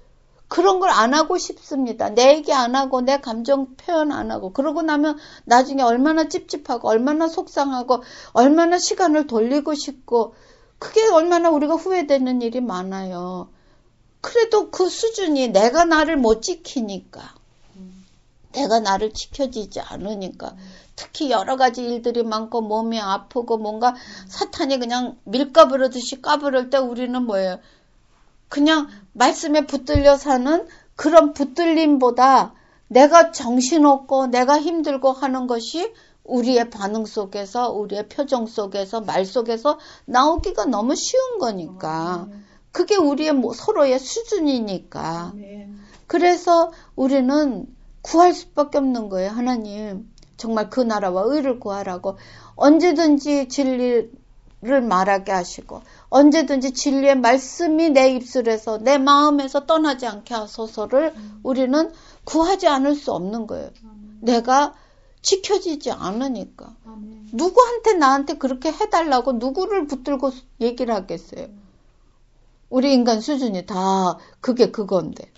그런 걸 안 하고 싶습니다. 내 얘기 안 하고 내 감정 표현 안 하고 그러고 나면 나중에 얼마나 찝찝하고 얼마나 속상하고 얼마나 시간을 돌리고 싶고 그게 얼마나 우리가 후회되는 일이 많아요. 그래도 그 수준이 내가 나를 못 지키니까 내가 나를 지켜지지 않으니까 특히 여러 가지 일들이 많고 몸이 아프고 뭔가 사탄이 그냥 밀가부르듯이 까부를 때 우리는 뭐예요? 그냥 말씀에 붙들려 사는 그런 붙들림보다 내가 정신없고 내가 힘들고 하는 것이 우리의 반응 속에서 우리의 표정 속에서 말 속에서 나오기가 너무 쉬운 거니까 그게 우리의 뭐 서로의 수준이니까 그래서 우리는 구할 수밖에 없는 거예요. 하나님 정말 그 나라와 의를 구하라고 언제든지 진리를 말하게 하시고 언제든지 진리의 말씀이 내 입술에서 내 마음에서 떠나지 않게 하소서를 우리는 구하지 않을 수 없는 거예요. 내가 지켜지지 않으니까. 누구한테 나한테 그렇게 해달라고 누구를 붙들고 얘기를 하겠어요. 우리 인간 수준이 다 그게 그건데.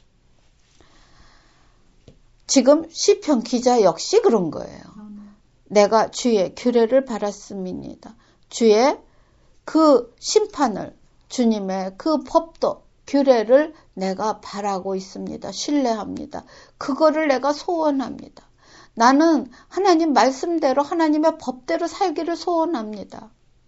지금 시편 기자 역시 그런 거예요. 내가 주의 규례를 바랐음이니이다. 주의 그 심판을 주님의 그 법도 규례를 내가 바라고 있습니다. 신뢰합니다. 그거를 내가 소원합니다. 나는 하나님 말씀대로 하나님의 법대로 살기를 소원합니다.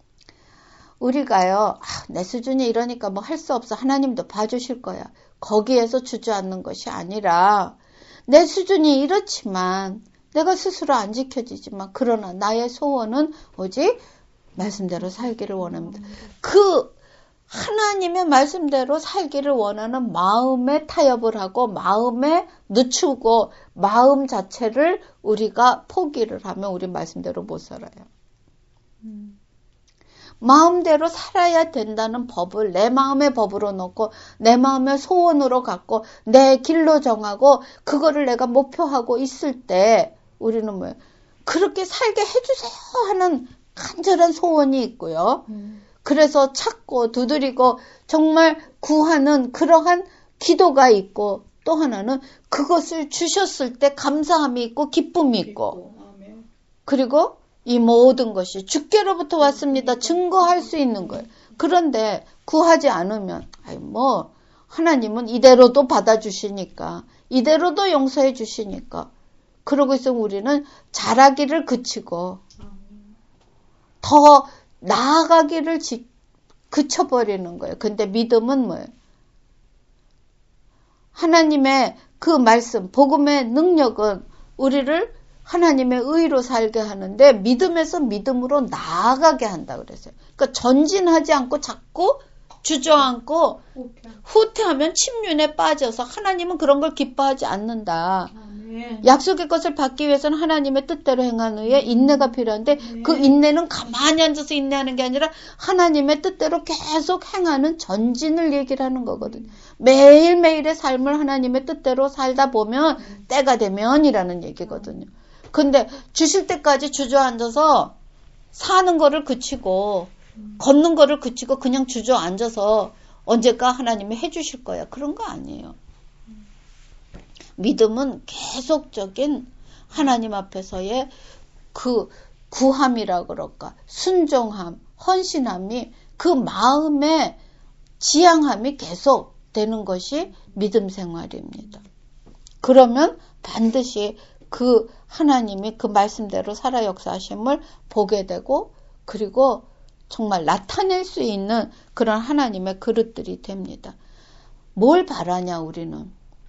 우리가요. 아, 내 수준이 이러니까 뭐 할 수 없어. 하나님도 봐주실 거야. 거기에서 주저앉는 것이 아니라 내 수준이 이렇지만 내가 스스로 안 지켜지지만 그러나 나의 소원은 오직 말씀대로 살기를 원합니다. 그 하나님의 말씀대로 살기를 원하는 마음에 타협을 하고 마음에 늦추고 마음 자체를 우리가 포기를 하면 우리 말씀대로 못 살아요. 음. 마음대로 살아야 된다는 법을 내 마음의 법으로 놓고 내 마음의 소원으로 갖고 내 길로 정하고 그거를 내가 목표하고 있을 때 우리는 뭐예요? 그렇게 살게 해주세요 하는 간절한 소원이 있고요. 음. 그래서 찾고 두드리고 정말 구하는 그러한 기도가 있고 또 하나는 그것을 주셨을 때 감사함이 있고 기쁨이 있고 그리고 이 모든 것이 주께로부터 왔습니다. 증거할 수 있는 거예요. 그런데 구하지 않으면 아이 뭐 하나님은 이대로도 받아주시니까 이대로도 용서해 주시니까 그러고 있으면 우리는 잘하기를 그치고 더 나아가기를 지, 그쳐버리는 거예요. 근데 믿음은 뭐예요? 하나님의 그 말씀, 복음의 능력은 우리를 하나님의 의로 살게 하는데 믿음에서 믿음으로 나아가게 한다 그랬어요. 그러니까 전진하지 않고 자꾸 주저앉고 후퇴하면 침륜에 빠져서 하나님은 그런 걸 기뻐하지 않는다. 약속의 것을 받기 위해서는 하나님의 뜻대로 행한 후에 인내가 필요한데 그 인내는 가만히 앉아서 인내하는 게 아니라 하나님의 뜻대로 계속 행하는 전진을 얘기를 하는 거거든요. 매일매일의 삶을 하나님의 뜻대로 살다 보면 때가 되면이라는 얘기거든요. 근데 주실 때까지 주저앉아서 사는 거를 그치고 걷는 거를 그치고 그냥 주저앉아서 언제까 하나님이 해주실 거야. 그런 거 아니에요. 믿음은 계속적인 하나님 앞에서의 그 구함이라 그럴까 순종함, 헌신함이 그 마음의 지향함이 계속 되는 것이 믿음 생활입니다. 그러면 반드시 그 하나님이 그 말씀대로 살아 역사하심을 보게 되고 그리고 정말 나타낼 수 있는 그런 하나님의 그릇들이 됩니다. 뭘 바라냐 우리는.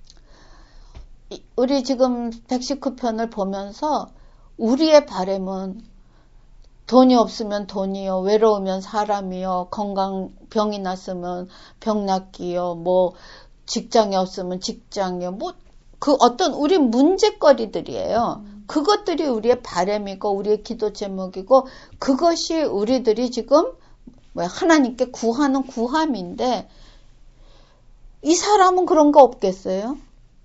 우리 지금 백십구 편을 보면서 우리의 바람은 돈이 없으면 돈이요, 외로우면 사람이요, 건강 병이 났으면 병 낫기요, 뭐 직장이 없으면 직장이요, 뭐 그 어떤 우리 문제거리들이에요. 음. 그것들이 우리의 바람이고 우리의 기도 제목이고 그것이 우리들이 지금 하나님께 구하는 구함인데 이 사람은 그런 거 없겠어요?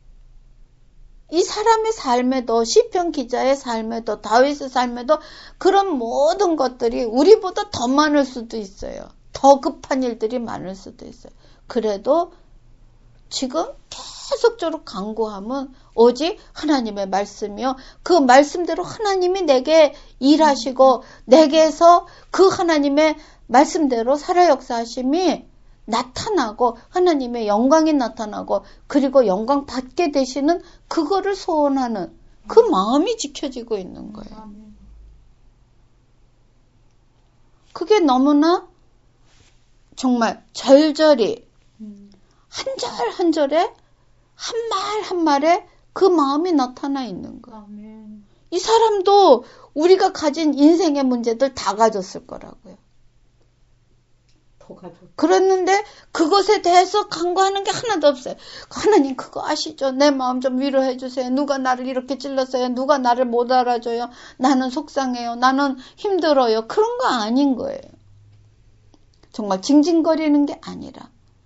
이 사람의 삶에도 시편 기자의 삶에도 다윗의 삶에도 그런 모든 것들이 우리보다 더 많을 수도 있어요. 더 급한 일들이 많을 수도 있어요. 그래도 지금 계속적으로 간구하면 오직 하나님의 말씀이요. 그 말씀대로 하나님이 내게 일하시고 내게서 그 하나님의 말씀대로 살아 역사하심이 나타나고 하나님의 영광이 나타나고 그리고 영광 받게 되시는 그거를 소원하는 그 마음이 지켜지고 있는 거예요. 그게 너무나 정말 절절히 한 절 한 절에 한 말 한 말에 그 마음이 나타나 있는 거예요. 이 사람도 우리가 가진 인생의 문제들 다 가졌을 거라고요. 그랬는데 그것에 대해서 간구하는 게 하나도 없어요. 하나님 그거 아시죠? 내 마음 좀 위로해 주세요. 누가 나를 이렇게 찔렀어요. 누가 나를 못 알아줘요. 나는 속상해요. 나는 힘들어요. 그런 거 아닌 거예요. 정말 징징거리는 게 아니라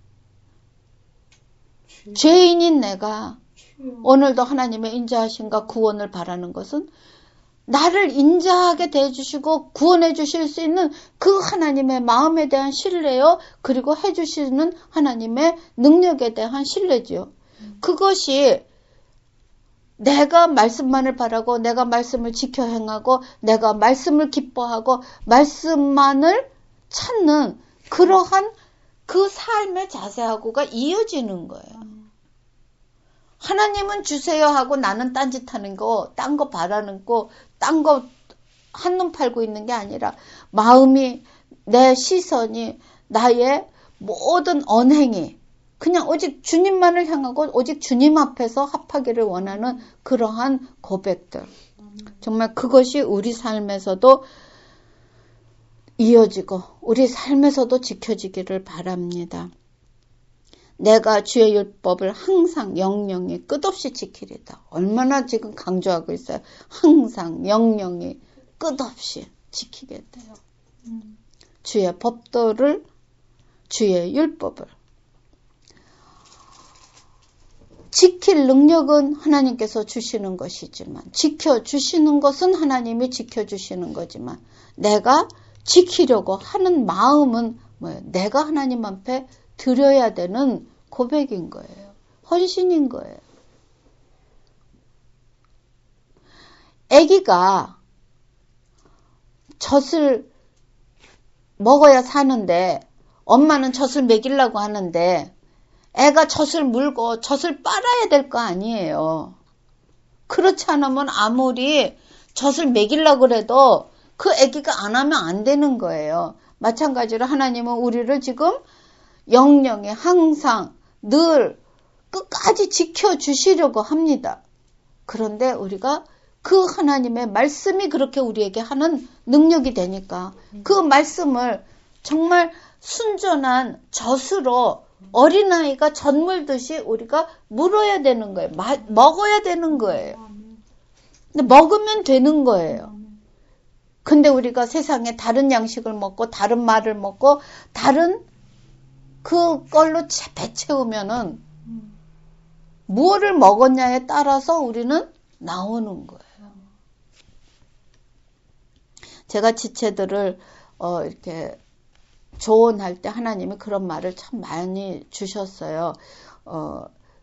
주여. 죄인인 내가 주여. 오늘도 하나님의 인자하심과 구원을 바라는 것은 나를 인자하게 대해주시고 구원해 주실 수 있는 그 하나님의 마음에 대한 신뢰요. 그리고 해주시는 하나님의 능력에 대한 신뢰죠. 음. 그것이 내가 말씀만을 바라고 내가 말씀을 지켜 행하고 내가 말씀을 기뻐하고 말씀만을 찾는 그러한 그 삶의 자세하고가 이어지는 거예요. 음. 하나님은 주세요 하고 나는 딴짓하는 거, 딴 거 바라는 거, 딴 거 한눈 팔고 있는 게 아니라 마음이 내 시선이 나의 모든 언행이 그냥 오직 주님만을 향하고 오직 주님 앞에서 합하기를 원하는 그러한 고백들. 정말 그것이 우리 삶에서도 이어지고 우리 삶에서도 지켜지기를 바랍니다. 내가 주의 율법을 항상 영영이 끝없이 지키리다. 얼마나 지금 강조하고 있어요. 항상 영영이 끝없이 지키게 돼요. 음. 주의 법도를 주의 율법을 지킬 능력은 하나님께서 주시는 것이지만 지켜주시는 것은 하나님이 지켜주시는 거지만 내가 지키려고 하는 마음은 뭐예요? 내가 하나님 앞에 드려야 되는 고백인 거예요. 헌신인 거예요. 아기가 젖을 먹어야 사는데 엄마는 젖을 먹이려고 하는데 애가 젖을 물고 젖을 빨아야 될 거 아니에요. 그렇지 않으면 아무리 젖을 먹이려고 그래도 그 아기가 안 하면 안 되는 거예요. 마찬가지로 하나님은 우리를 지금 영영에 항상 늘 끝까지 지켜주시려고 합니다. 그런데 우리가 그 하나님의 말씀이 그렇게 우리에게 하는 능력이 되니까 그 말씀을 정말 순전한 젖으로 어린아이가 젖 물듯이 우리가 물어야 되는 거예요. 마, 먹어야 되는 거예요. 근데 먹으면 되는 거예요. 근데 우리가 세상에 다른 양식을 먹고 다른 말을 먹고 다른 그걸로 배 채우면은 무엇을 먹었냐에 따라서 우리는 나오는 거예요. 제가 지체들을 어 이렇게 조언할 때 하나님이 그런 말을 참 많이 주셨어요. 어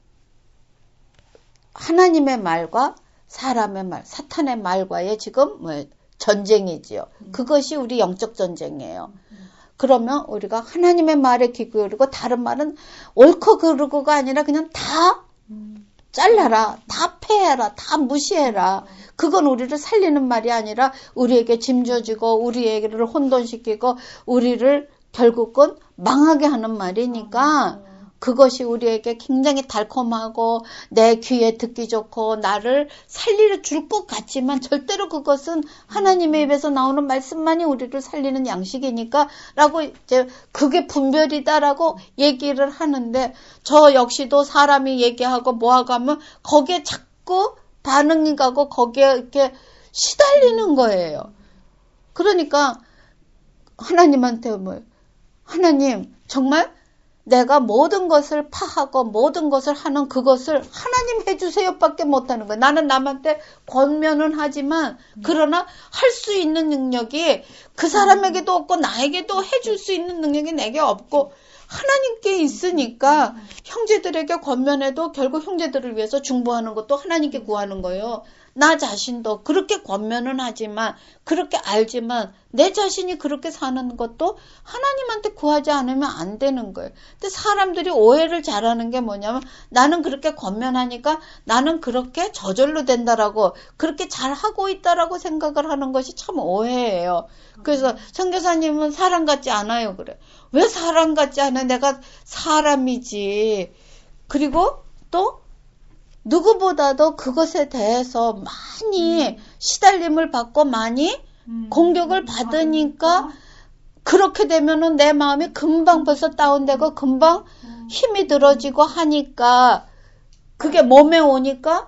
하나님의 말과 사람의 말, 사탄의 말과의 지금 뭐 전쟁이지요. 그것이 우리 영적 전쟁이에요. 그러면 우리가 하나님의 말에 귀 기울이고 다른 말은 옳고 그르고가 아니라 그냥 다 잘라라, 다 폐해라, 다 무시해라. 그건 우리를 살리는 말이 아니라 우리에게 짐져지고 우리에게를 혼돈시키고 우리를 결국은 망하게 하는 말이니까 그것이 우리에게 굉장히 달콤하고 내 귀에 듣기 좋고 나를 살려 줄 것 같지만 절대로 그것은 하나님의 입에서 나오는 말씀만이 우리를 살리는 양식이니까 라고 이제 그게 분별이다라고 얘기를 하는데 저 역시도 사람이 얘기하고 뭐하고 하면 거기에 자꾸 반응이 가고 거기에 이렇게 시달리는 거예요. 그러니까 하나님한테 뭐 하나님 정말 내가 모든 것을 파하고 모든 것을 하는 그것을 하나님 해주세요 밖에 못하는 거예요. 나는 남한테 권면은 하지만 그러나 할 수 있는 능력이 그 사람에게도 없고 나에게도 해줄 수 있는 능력이 내게 없고 하나님께 있으니까 형제들에게 권면해도 결국 형제들을 위해서 중보하는 것도 하나님께 구하는 거예요. 나 자신도 그렇게 권면은 하지만 그렇게 알지만 내 자신이 그렇게 사는 것도 하나님한테 구하지 않으면 안 되는 거예요. 근데 사람들이 오해를 잘하는 게 뭐냐면 나는 그렇게 권면하니까 나는 그렇게 저절로 된다라고 그렇게 잘하고 있다라고 생각을 하는 것이 참 오해예요. 그래서 선교사님은 사람 같지 않아요. 그래. 왜 사람 같지 않아? 내가 사람이지. 그리고 또 누구보다도 그것에 대해서 많이 음. 시달림을 받고 많이 음. 공격을 받으니까 그렇게 되면은 내 마음이 금방 벌써 다운되고 금방 음. 힘이 들어지고 하니까 그게 몸에 오니까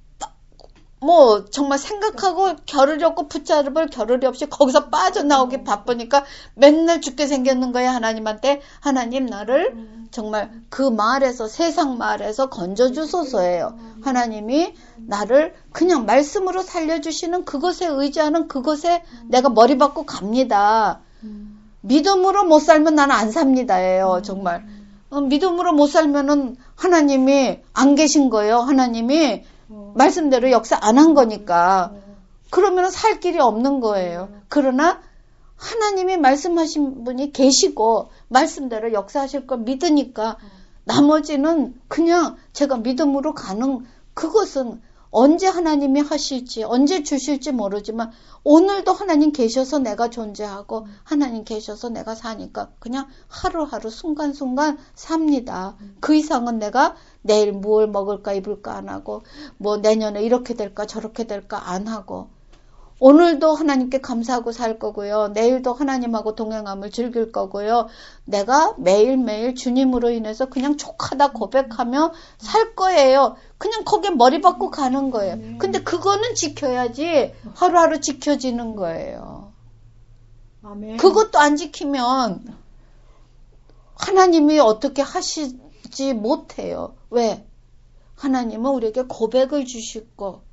뭐 정말 생각하고 겨를이 없고 붙잡을 겨를이 없이 거기서 빠져나오기 바쁘니까 맨날 죽게 생겼는 거예요. 하나님한테 하나님 나를 정말 그 말에서 세상 말에서 건져주소서예요. 하나님이 나를 그냥 말씀으로 살려주시는 그것에 의지하는 그것에 내가 머리 박고 갑니다. 믿음으로 못 살면 나는 안 삽니다예요. 정말 믿음으로 못 살면은 하나님이 안 계신 거예요. 하나님이 말씀대로 역사 안 한 거니까. 그러면 살 길이 없는 거예요. 그러나 하나님이 말씀하신 분이 계시고 말씀대로 역사하실 걸 믿으니까 나머지는 그냥 제가 믿음으로 가는 그것은 언제 하나님이 하실지 언제 주실지 모르지만 오늘도 하나님 계셔서 내가 존재하고 하나님 계셔서 내가 사니까 그냥 하루하루 순간순간 삽니다. 그 이상은 내가 내일 뭘 먹을까 입을까 안 하고 뭐 내년에 이렇게 될까 저렇게 될까 안 하고 오늘도 하나님께 감사하고 살 거고요. 내일도 하나님하고 동행함을 즐길 거고요. 내가 매일매일 주님으로 인해서 그냥 족하다 고백하며 살 거예요. 그냥 거기에 머리 박고 가는 거예요. 근데 그거는 지켜야지 하루하루 지켜지는 거예요. 아멘. 그것도 안 지키면 하나님이 어떻게 하시지 못해요. 왜? 하나님은 우리에게 고백을 주시고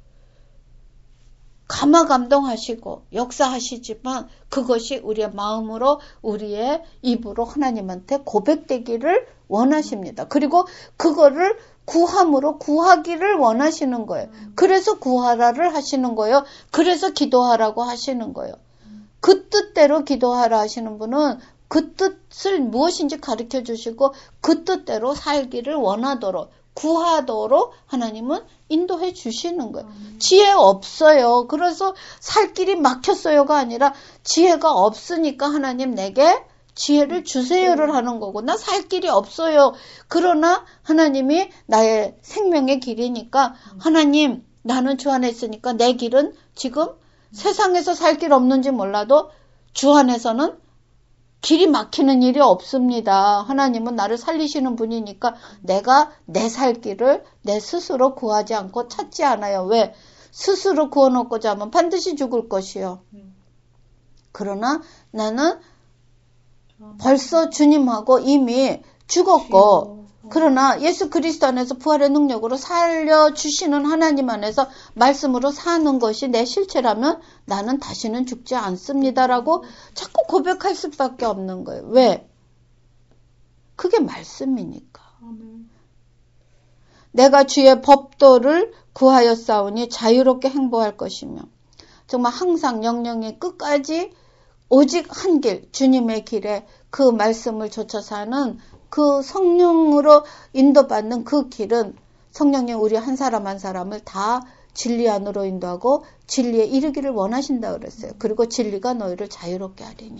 감화감동하시고 역사하시지만 그것이 우리의 마음으로 우리의 입으로 하나님한테 고백되기를 원하십니다. 그리고 그거를 구함으로 구하기를 원하시는 거예요. 그래서 구하라를 하시는 거예요. 그래서 기도하라고 하시는 거예요. 그 뜻대로 기도하라 하시는 분은 그 뜻을 무엇인지 가르쳐 주시고 그 뜻대로 살기를 원하도록 구하도록 하나님은 인도해 주시는 거예요. 지혜 없어요. 그래서 살 길이 막혔어요가 아니라 지혜가 없으니까 하나님 내게 지혜를 주세요를 하는 거고 나 살 길이 없어요. 그러나 하나님이 나의 생명의 길이니까 하나님 나는 주 안에 있으니까 내 길은 지금 세상에서 살 길 없는지 몰라도 주 안에서는 길이 막히는 일이 없습니다. 하나님은 나를 살리시는 분이니까 내가 내 살 길을 내 스스로 구하지 않고 찾지 않아요. 왜? 스스로 구워놓고자 하면 반드시 죽을 것이요. 그러나 나는 벌써 주님하고 이미 죽었고 그러나 예수 그리스도 안에서 부활의 능력으로 살려주시는 하나님 안에서 말씀으로 사는 것이 내 실체라면 나는 다시는 죽지 않습니다라고 자꾸 고백할 수밖에 없는 거예요. 왜? 그게 말씀이니까. 내가 주의 법도를 구하였사오니 자유롭게 행보할 것이며 정말 항상 영영의 끝까지 오직 한 길, 주님의 길에 그 말씀을 좇아 사는 그 성령으로 인도받는 그 길은 성령이 우리 한 사람 한 사람을 다 진리 안으로 인도하고 진리에 이르기를 원하신다 그랬어요. 그리고 진리가 너희를 자유롭게 하리니.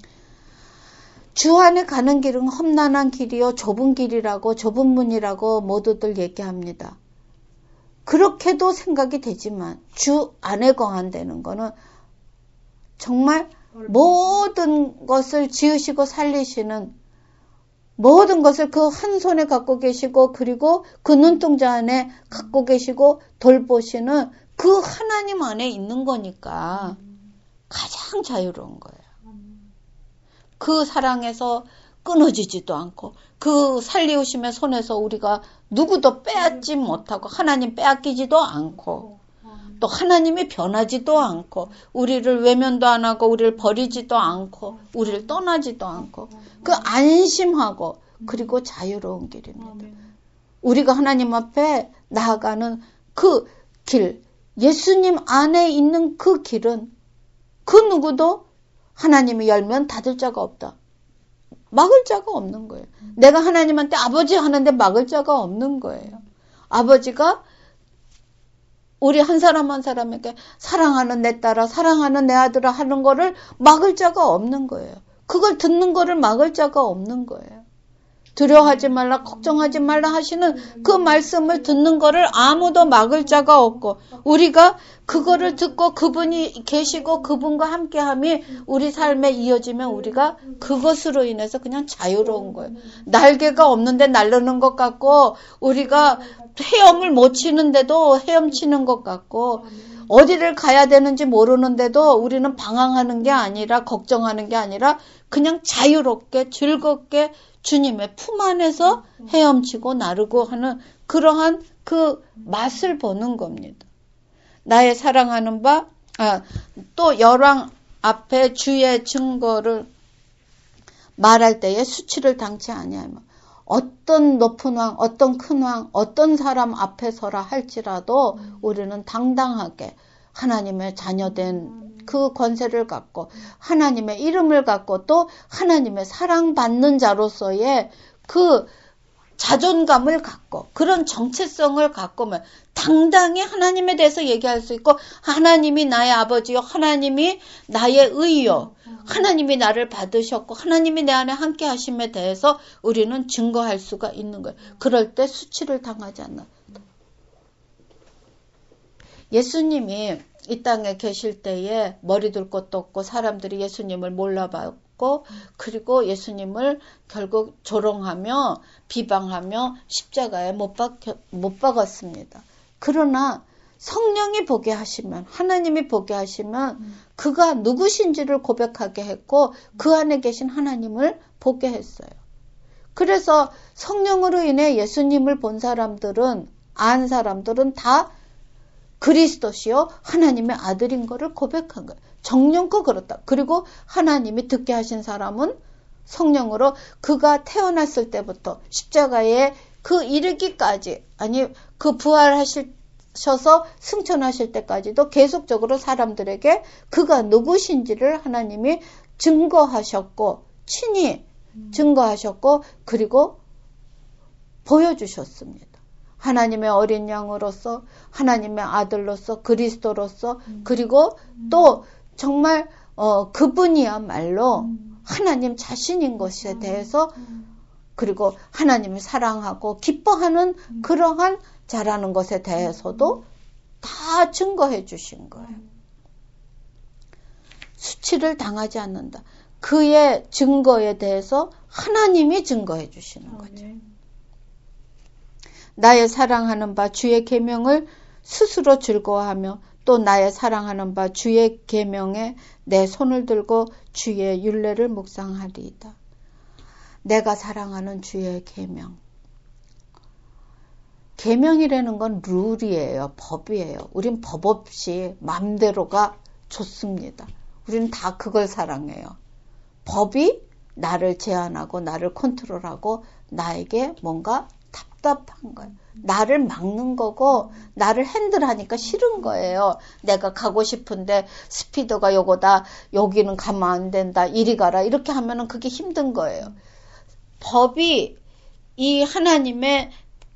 주 안에 가는 길은 험난한 길이요 좁은 길이라고 좁은 문이라고 모두들 얘기합니다. 그렇게도 생각이 되지만 주 안에 거한다는 거는 정말 모든 것을 지으시고 살리시는 모든 것을 그 한 손에 갖고 계시고 그리고 그 눈동자 안에 갖고 계시고 돌보시는 그 하나님 안에 있는 거니까 가장 자유로운 거예요. 그 사랑에서 끊어지지도 않고 그 살리우심의 손에서 우리가 누구도 빼앗지 못하고 하나님 빼앗기지도 않고 또 하나님이 변하지도 않고 우리를 외면도 안 하고 우리를 버리지도 않고 우리를 떠나지도 않고 그 안심하고 그리고 자유로운 길입니다. 우리가 하나님 앞에 나아가는 그 길, 예수님 안에 있는 그 길은 그 누구도 하나님이 열면 닫을 자가 없다. 막을 자가 없는 거예요. 내가 하나님한테 아버지 하는데 막을 자가 없는 거예요. 아버지가 우리 한 사람 한 사람에게 사랑하는 내 딸아, 사랑하는 내 아들아 하는 거를 막을 자가 없는 거예요. 그걸 듣는 거를 막을 자가 없는 거예요. 두려워하지 말라, 걱정하지 말라 하시는 그 말씀을 듣는 거를 아무도 막을 자가 없고 우리가 그거를 듣고 그분이 계시고 그분과 함께함이 우리 삶에 이어지면 우리가 그것으로 인해서 그냥 자유로운 거예요. 날개가 없는데 날르는 것 같고 우리가 헤엄을 못 치는데도 헤엄치는 것 같고 어디를 가야 되는지 모르는데도 우리는 방황하는 게 아니라 걱정하는 게 아니라 그냥 자유롭게 즐겁게 주님의 품 안에서 헤엄치고 나르고 하는 그러한 그 맛을 보는 겁니다. 나의 사랑하는 바, 아, 또 열왕 앞에 주의 증거를 말할 때에 수치를 당치 아니하며 어떤 높은 왕, 어떤 큰 왕, 어떤 사람 앞에서라 할지라도 우리는 당당하게 하나님의 자녀된 그 권세를 갖고 하나님의 이름을 갖고 또 하나님의 사랑받는 자로서의 그 자존감을 갖고 그런 정체성을 갖고면 당당히 하나님에 대해서 얘기할 수 있고 하나님이 나의 아버지요 하나님이 나의 의요 하나님이 나를 받으셨고 하나님이 내 안에 함께 하심에 대해서 우리는 증거할 수가 있는 거예요. 그럴 때 수치를 당하지 않나. 예수님이 이 땅에 계실 때에 머리 둘 곳도 없고 사람들이 예수님을 몰라봤고 그리고 예수님을 결국 조롱하며 비방하며 십자가에 못, 박혀, 못 박았습니다. 그러나 성령이 보게 하시면 하나님이 보게 하시면 음. 그가 누구신지를 고백하게 했고 그 안에 계신 하나님을 보게 했어요. 그래서 성령으로 인해 예수님을 본 사람들은 안 사람들은 다 그리스도시요 하나님의 아들인 거를 고백한 거예요. 정령껏 그렇다. 그리고 하나님이 듣게 하신 사람은 성령으로 그가 태어났을 때부터 십자가에 그 이르기까지 아니 그 부활하셔서 승천하실 때까지도 계속적으로 사람들에게 그가 누구신지를 하나님이 증거하셨고 친히 증거하셨고 그리고 보여주셨습니다. 하나님의 어린 양으로서 하나님의 아들로서 그리스도로서 그리고 또 정말 어, 그분이야말로 하나님 자신인 것에 대해서 그리고 하나님을 사랑하고 기뻐하는 그러한 자라는 것에 대해서도 다 증거해 주신 거예요. 수치를 당하지 않는다. 그의 증거에 대해서 하나님이 증거해 주시는 거죠. 나의 사랑하는 바 주의 계명을 스스로 즐거워하며 또 나의 사랑하는 바 주의 계명에 내 손을 들고 주의 율례를 묵상하리이다. 내가 사랑하는 주의 계명. 계명이라는 건 룰이에요. 법이에요. 우린 법 없이 맘대로가 좋습니다. 우리는 다 그걸 사랑해요. 법이 나를 제한하고 나를 컨트롤하고 나에게 뭔가 답답한 거예요. 나를 막는 거고 나를 핸들하니까 싫은 거예요. 내가 가고 싶은데 스피드가 요거다. 여기는 가면 안 된다. 이리 가라. 이렇게 하면은 그게 힘든 거예요. 법이 이 하나님의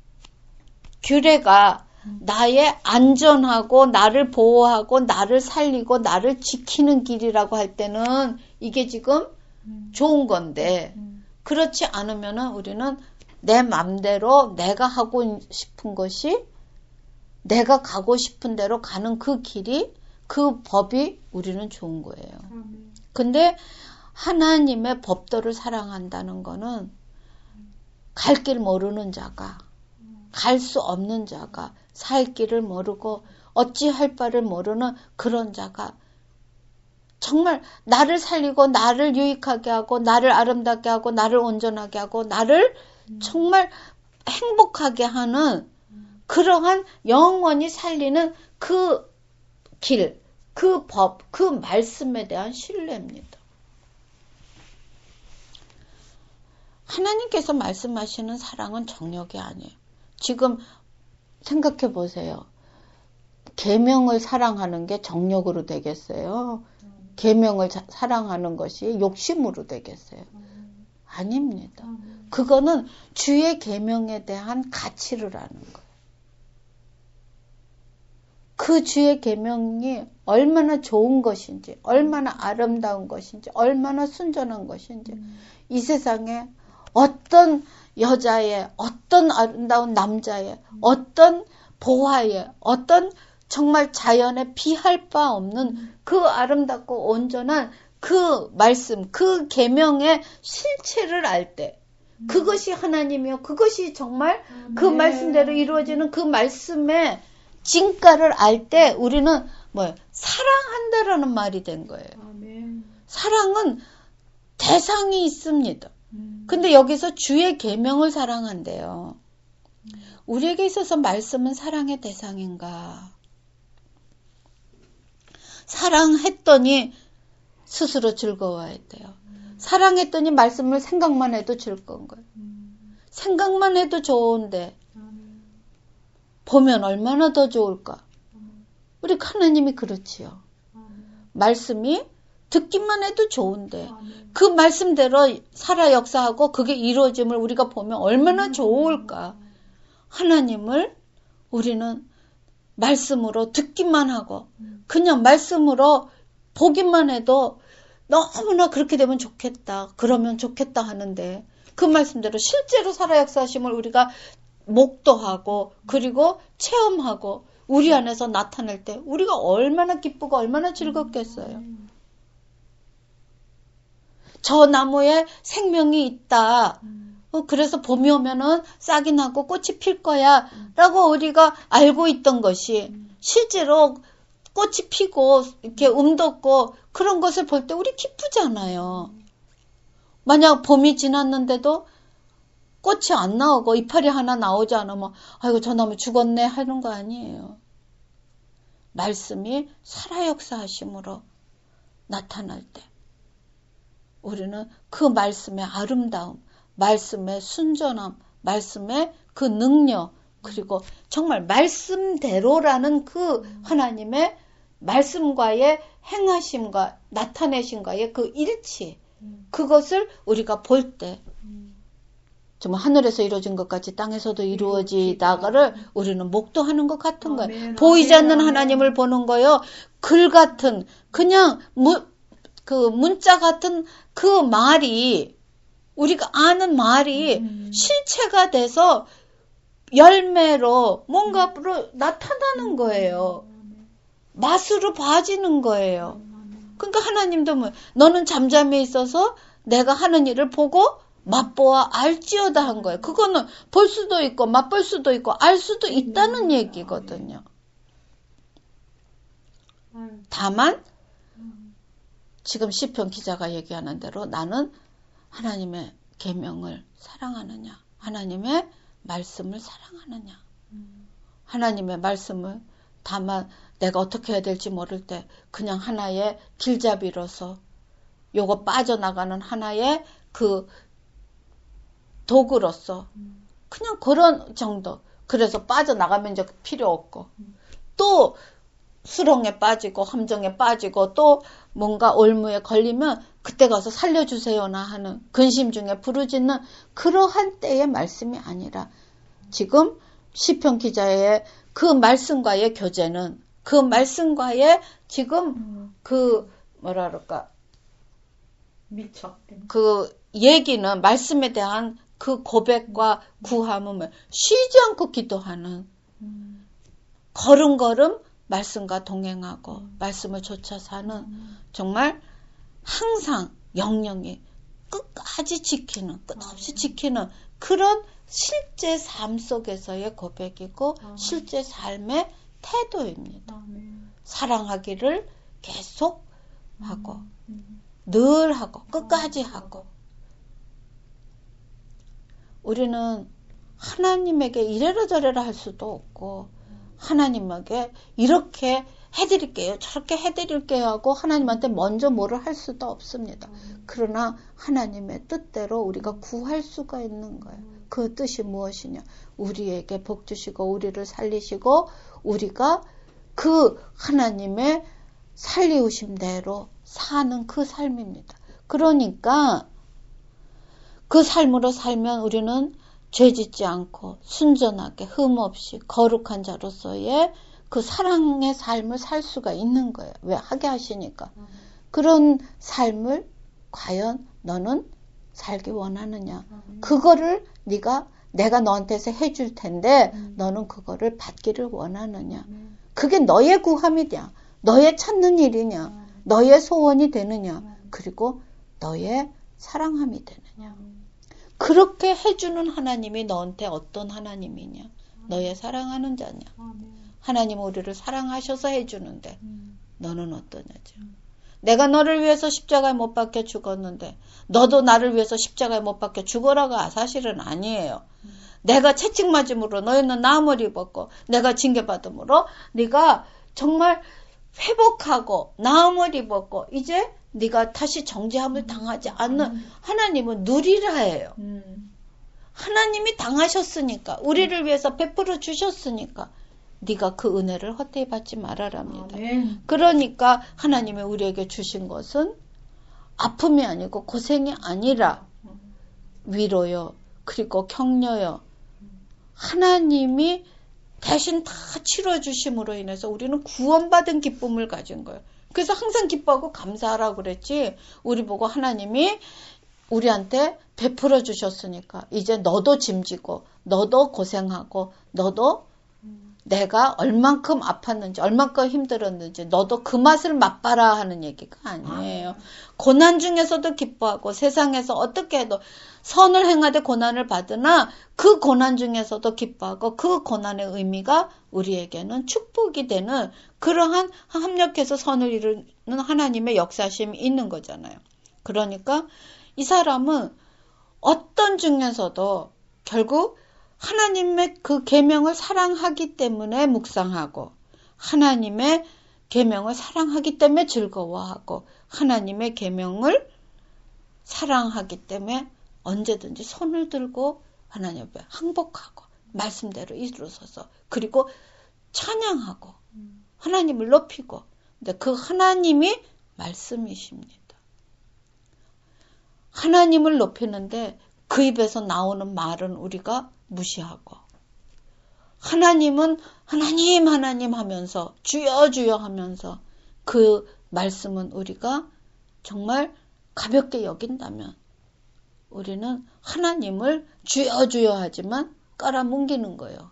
규례가 나의 안전하고 나를 보호하고 나를 살리고 나를 지키는 길이라고 할 때는 이게 지금 좋은 건데 그렇지 않으면은 우리는 내 맘대로 내가 하고 싶은 것이 내가 가고 싶은 대로 가는 그 길이 그 법이 우리는 좋은 거예요. 근데 하나님의 법도를 사랑한다는 거는 갈 길 모르는 자가 갈 수 없는 자가 살 길을 모르고 어찌할 바를 모르는 그런 자가 정말 나를 살리고 나를 유익하게 하고 나를 아름답게 하고 나를 온전하게 하고 나를 음. 정말 행복하게 하는 음. 그러한 영원히 살리는 그 길, 그 법, 그 말씀에 대한 신뢰입니다. 하나님께서 말씀하시는 사랑은 정력이 아니에요. 지금 생각해 보세요. 계명을 사랑하는 게 정력으로 되겠어요? 계명을 자, 사랑하는 것이 욕심으로 되겠어요? 아닙니다. 그거는 주의 계명에 대한 가치를 아는 거예요. 그 주의 계명이 얼마나 좋은 것인지, 얼마나 아름다운 것인지, 얼마나 순전한 것인지, 이 세상에 어떤 여자의, 어떤 아름다운 남자의, 어떤 보화의, 어떤 정말 자연에 비할 바 없는 그 아름답고 온전한 그 말씀, 그 계명의 실체를 알 때, 그것이 하나님이요, 그것이 정말 그 말씀대로 이루어지는 그 말씀의 진가를 알 때 우리는 뭐예요? 사랑한다라는 말이 된 거예요. 사랑은 대상이 있습니다. 근데 여기서 주의 계명을 사랑한대요. 우리에게 있어서 말씀은 사랑의 대상인가? 사랑했더니 스스로 즐거워야 돼요. 사랑했더니 말씀을 생각만 해도 즐거운 거예요. 생각만 해도 좋은데 보면 얼마나 더 좋을까? 우리 하나님이 그렇지요. 말씀이 듣기만 해도 좋은데 그 말씀대로 살아 역사하고 그게 이루어짐을 우리가 보면 얼마나 좋을까? 하나님을 우리는 말씀으로 듣기만 하고 그냥 말씀으로 보기만 해도 너무나 그렇게 되면 좋겠다. 그러면 좋겠다 하는데 그 말씀대로 실제로 살아 역사하심을 우리가 목도하고 그리고 체험하고 우리 안에서 나타날 때 우리가 얼마나 기쁘고 얼마나 즐겁겠어요. 저 나무에 생명이 있다. 어, 그래서 봄이 오면은 싹이 나고 꽃이 필 거야 라고 우리가 알고 있던 것이 실제로 꽃이 피고 이렇게 움돋고 그런 것을 볼 때 우리 기쁘잖아요. 만약 봄이 지났는데도 꽃이 안 나오고 이파리 하나 나오지 않으면 아이고 저 나무 죽었네 하는 거 아니에요. 말씀이 살아 역사하심으로 나타날 때 우리는 그 말씀의 아름다움, 말씀의 순전함, 말씀의 그 능력, 그리고 정말 말씀대로라는 그 하나님의 말씀과의 행하심과 나타내심과의 그 일치, 그것을 우리가 볼 때 정말 하늘에서 이루어진 것 같이 땅에서도 이루어지다가를 우리는 목도하는 것 같은 거예요. 아멘, 보이지 않는 아멘. 하나님을 보는 거요. 글 같은 그냥 무, 그 문자 같은 그 말이 우리가 아는 말이 음. 실체가 돼서 열매로 뭔가로 나타나는 거예요. 맛으로 봐지는 거예요. 그러니까 하나님도 뭐 너는 잠잠히 있어서 내가 하는 일을 보고 맛보아 알지어다 한 거예요. 그거는 볼 수도 있고 맛볼 수도 있고 알 수도 있다는 얘기거든요. 다만 지금 시편 기자가 얘기하는 대로 나는 하나님의 계명을 사랑하느냐, 하나님의 말씀을 사랑하느냐, 하나님의 말씀을 다만 내가 어떻게 해야 될지 모를 때 그냥 하나의 길잡이로서 요거 빠져나가는 하나의 그 도구로서 그냥 그런 정도. 그래서 빠져나가면 이제 필요 없고 또 수렁에 빠지고 함정에 빠지고 또 뭔가 올무에 걸리면 그때 가서 살려주세요나 하는 근심 중에 부르짖는 그러한 때의 말씀이 아니라 지금 시편 기자의 그 말씀과의 교제는 그 말씀과의 지금 그 뭐라 그럴까 미쳐 그 얘기는 말씀에 대한 그 고백과 구함을 쉬지 않고 기도하는 음. 걸음걸음 말씀과 동행하고 음. 말씀을 좇아 사는 음. 정말 항상 영영이 끝까지 지키는 끝없이 아, 지키는 그런 실제 삶 속에서의 고백이고 아, 실제 삶의 태도입니다. 아, 네. 사랑하기를 계속 하고 음. 늘 하고 끝까지 하고 우리는 하나님에게 이래라 저래라 할 수도 없고 하나님에게 이렇게 해드릴게요 저렇게 해드릴게요 하고 하나님한테 먼저 뭐를 할 수도 없습니다. 그러나 하나님의 뜻대로 우리가 구할 수가 있는 거예요. 그 뜻이 무엇이냐? 우리에게 복 주시고 우리를 살리시고 우리가 그 하나님의 살리우심대로 사는 그 삶입니다. 그러니까 그 삶으로 살면 우리는 죄짓지 않고 순전하게 흠없이 거룩한 자로서의 그 사랑의 삶을 살 수가 있는 거예요. 왜? 하게 하시니까. 음. 그런 삶을 과연 너는 살기 원하느냐. 음. 그거를 네가 내가 너한테서 해줄 텐데 음. 너는 그거를 받기를 원하느냐. 음. 그게 너의 구함이냐. 너의 찾는 일이냐. 음. 너의 소원이 되느냐. 음. 그리고 너의 사랑함이 되느냐. 음. 그렇게 해주는 하나님이 너한테 어떤 하나님이냐. 음. 너의 사랑하는 자냐. 음. 하나님은 우리를 사랑하셔서 해주는데 음. 너는 어떠냐죠. 음. 내가 너를 위해서 십자가에 못 박혀 죽었는데 너도 나를 위해서 십자가에 못 박혀 죽어라가 사실은 아니에요. 음. 내가 채찍 맞음으로 너희는 나무를 입었고 내가 징계받음으로 네가 정말 회복하고 나무를 입었고 이제 네가 다시 정죄함을 당하지 않는 음. 하나님은 누리라 해요. 음. 하나님이 당하셨으니까 우리를 위해서 베풀어 주셨으니까 네가 그 은혜를 헛되이 받지 말아랍니다. 아멘. 그러니까 하나님이 우리에게 주신 것은 아픔이 아니고 고생이 아니라 위로요. 그리고 격려요. 하나님이 대신 다 치러주심으로 인해서 우리는 구원받은 기쁨을 가진 거예요. 그래서 항상 기뻐하고 감사하라고 그랬지. 우리 보고 하나님이 우리한테 베풀어 주셨으니까 이제 너도 짐지고 너도 고생하고 너도 내가 얼만큼 아팠는지 얼만큼 힘들었는지 너도 그 맛을 맛봐라 하는 얘기가 아니에요. 아. 고난 중에서도 기뻐하고 세상에서 어떻게 해도 선을 행하되 고난을 받으나 그 고난 중에서도 기뻐하고 그 고난의 의미가 우리에게는 축복이 되는 그러한 합력해서 선을 이루는 하나님의 역사심이 있는 거잖아요. 그러니까 이 사람은 어떤 중에서도 결국 하나님의 그 계명을 사랑하기 때문에 묵상하고 하나님의 계명을 사랑하기 때문에 즐거워하고 하나님의 계명을 사랑하기 때문에 언제든지 손을 들고 하나님 앞에 항복하고 말씀대로 이루어서서 그리고 찬양하고 하나님을 높이고 근데 그 하나님이 말씀이십니다. 하나님을 높이는데 그 입에서 나오는 말은 우리가 무시하고 하나님은 하나님 하나님 하면서 주여 주여 하면서 그 말씀은 우리가 정말 가볍게 여긴다면 우리는 하나님을 주여 주여 하지만 깔아뭉기는 거예요.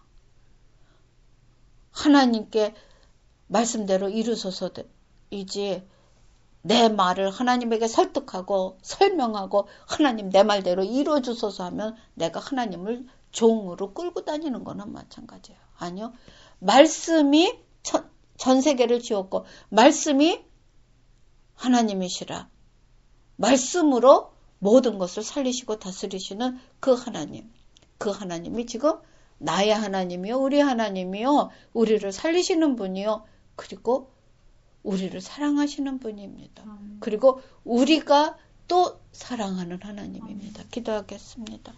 하나님께 말씀대로 이루소서이지 내 말을 하나님에게 설득하고 설명하고 하나님 내 말대로 이루어주소서 하면 내가 하나님을 종으로 끌고 다니는 거나 마찬가지예요. 아니요. 말씀이 전, 전 세계를 지었고 말씀이 하나님이시라. 말씀으로 모든 것을 살리시고 다스리시는 그 하나님. 그 하나님이 지금 나의 하나님이요. 우리 하나님이요. 우리를 살리시는 분이요. 그리고 우리를 사랑하시는 분입니다. 음. 그리고 우리가 또 사랑하는 하나님입니다. 기도하겠습니다.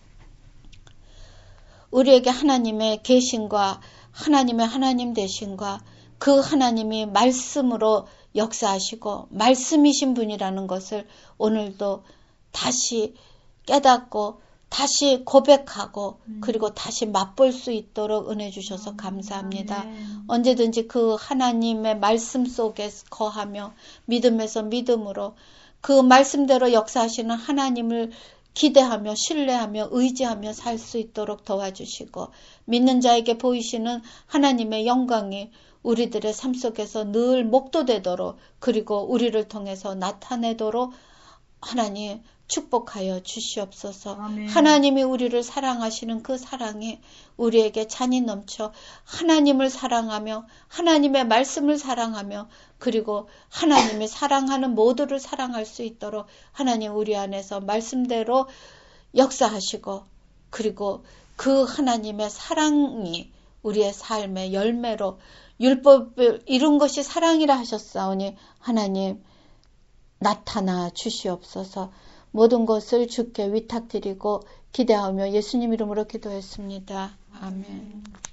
우리에게 하나님의 계신과 하나님의 하나님 되신과 그 하나님이 말씀으로 역사하시고 말씀이신 분이라는 것을 오늘도 다시 깨닫고 다시 고백하고 음. 그리고 다시 맛볼 수 있도록 은혜 주셔서 감사합니다. 네. 언제든지 그 하나님의 말씀 속에 거하며 믿음에서 믿음으로 그 말씀대로 역사하시는 하나님을 기대하며 신뢰하며 의지하며 살 수 있도록 도와주시고 믿는 자에게 보이시는 하나님의 영광이 우리들의 삶 속에서 늘 목도되도록 그리고 우리를 통해서 나타내도록 하나님 축복하여 주시옵소서. 아멘. 하나님이 우리를 사랑하시는 그 사랑이 우리에게 잔이 넘쳐 하나님을 사랑하며 하나님의 말씀을 사랑하며 그리고 하나님이 사랑하는 모두를 사랑할 수 있도록 하나님 우리 안에서 말씀대로 역사하시고 그리고 그 하나님의 사랑이 우리의 삶의 열매로 율법을 이룬 것이 사랑이라 하셨사오니 하나님 나타나 주시옵소서. 모든 것을 주께 위탁드리고 기대하며 예수님 이름으로 기도했습니다. 아멘.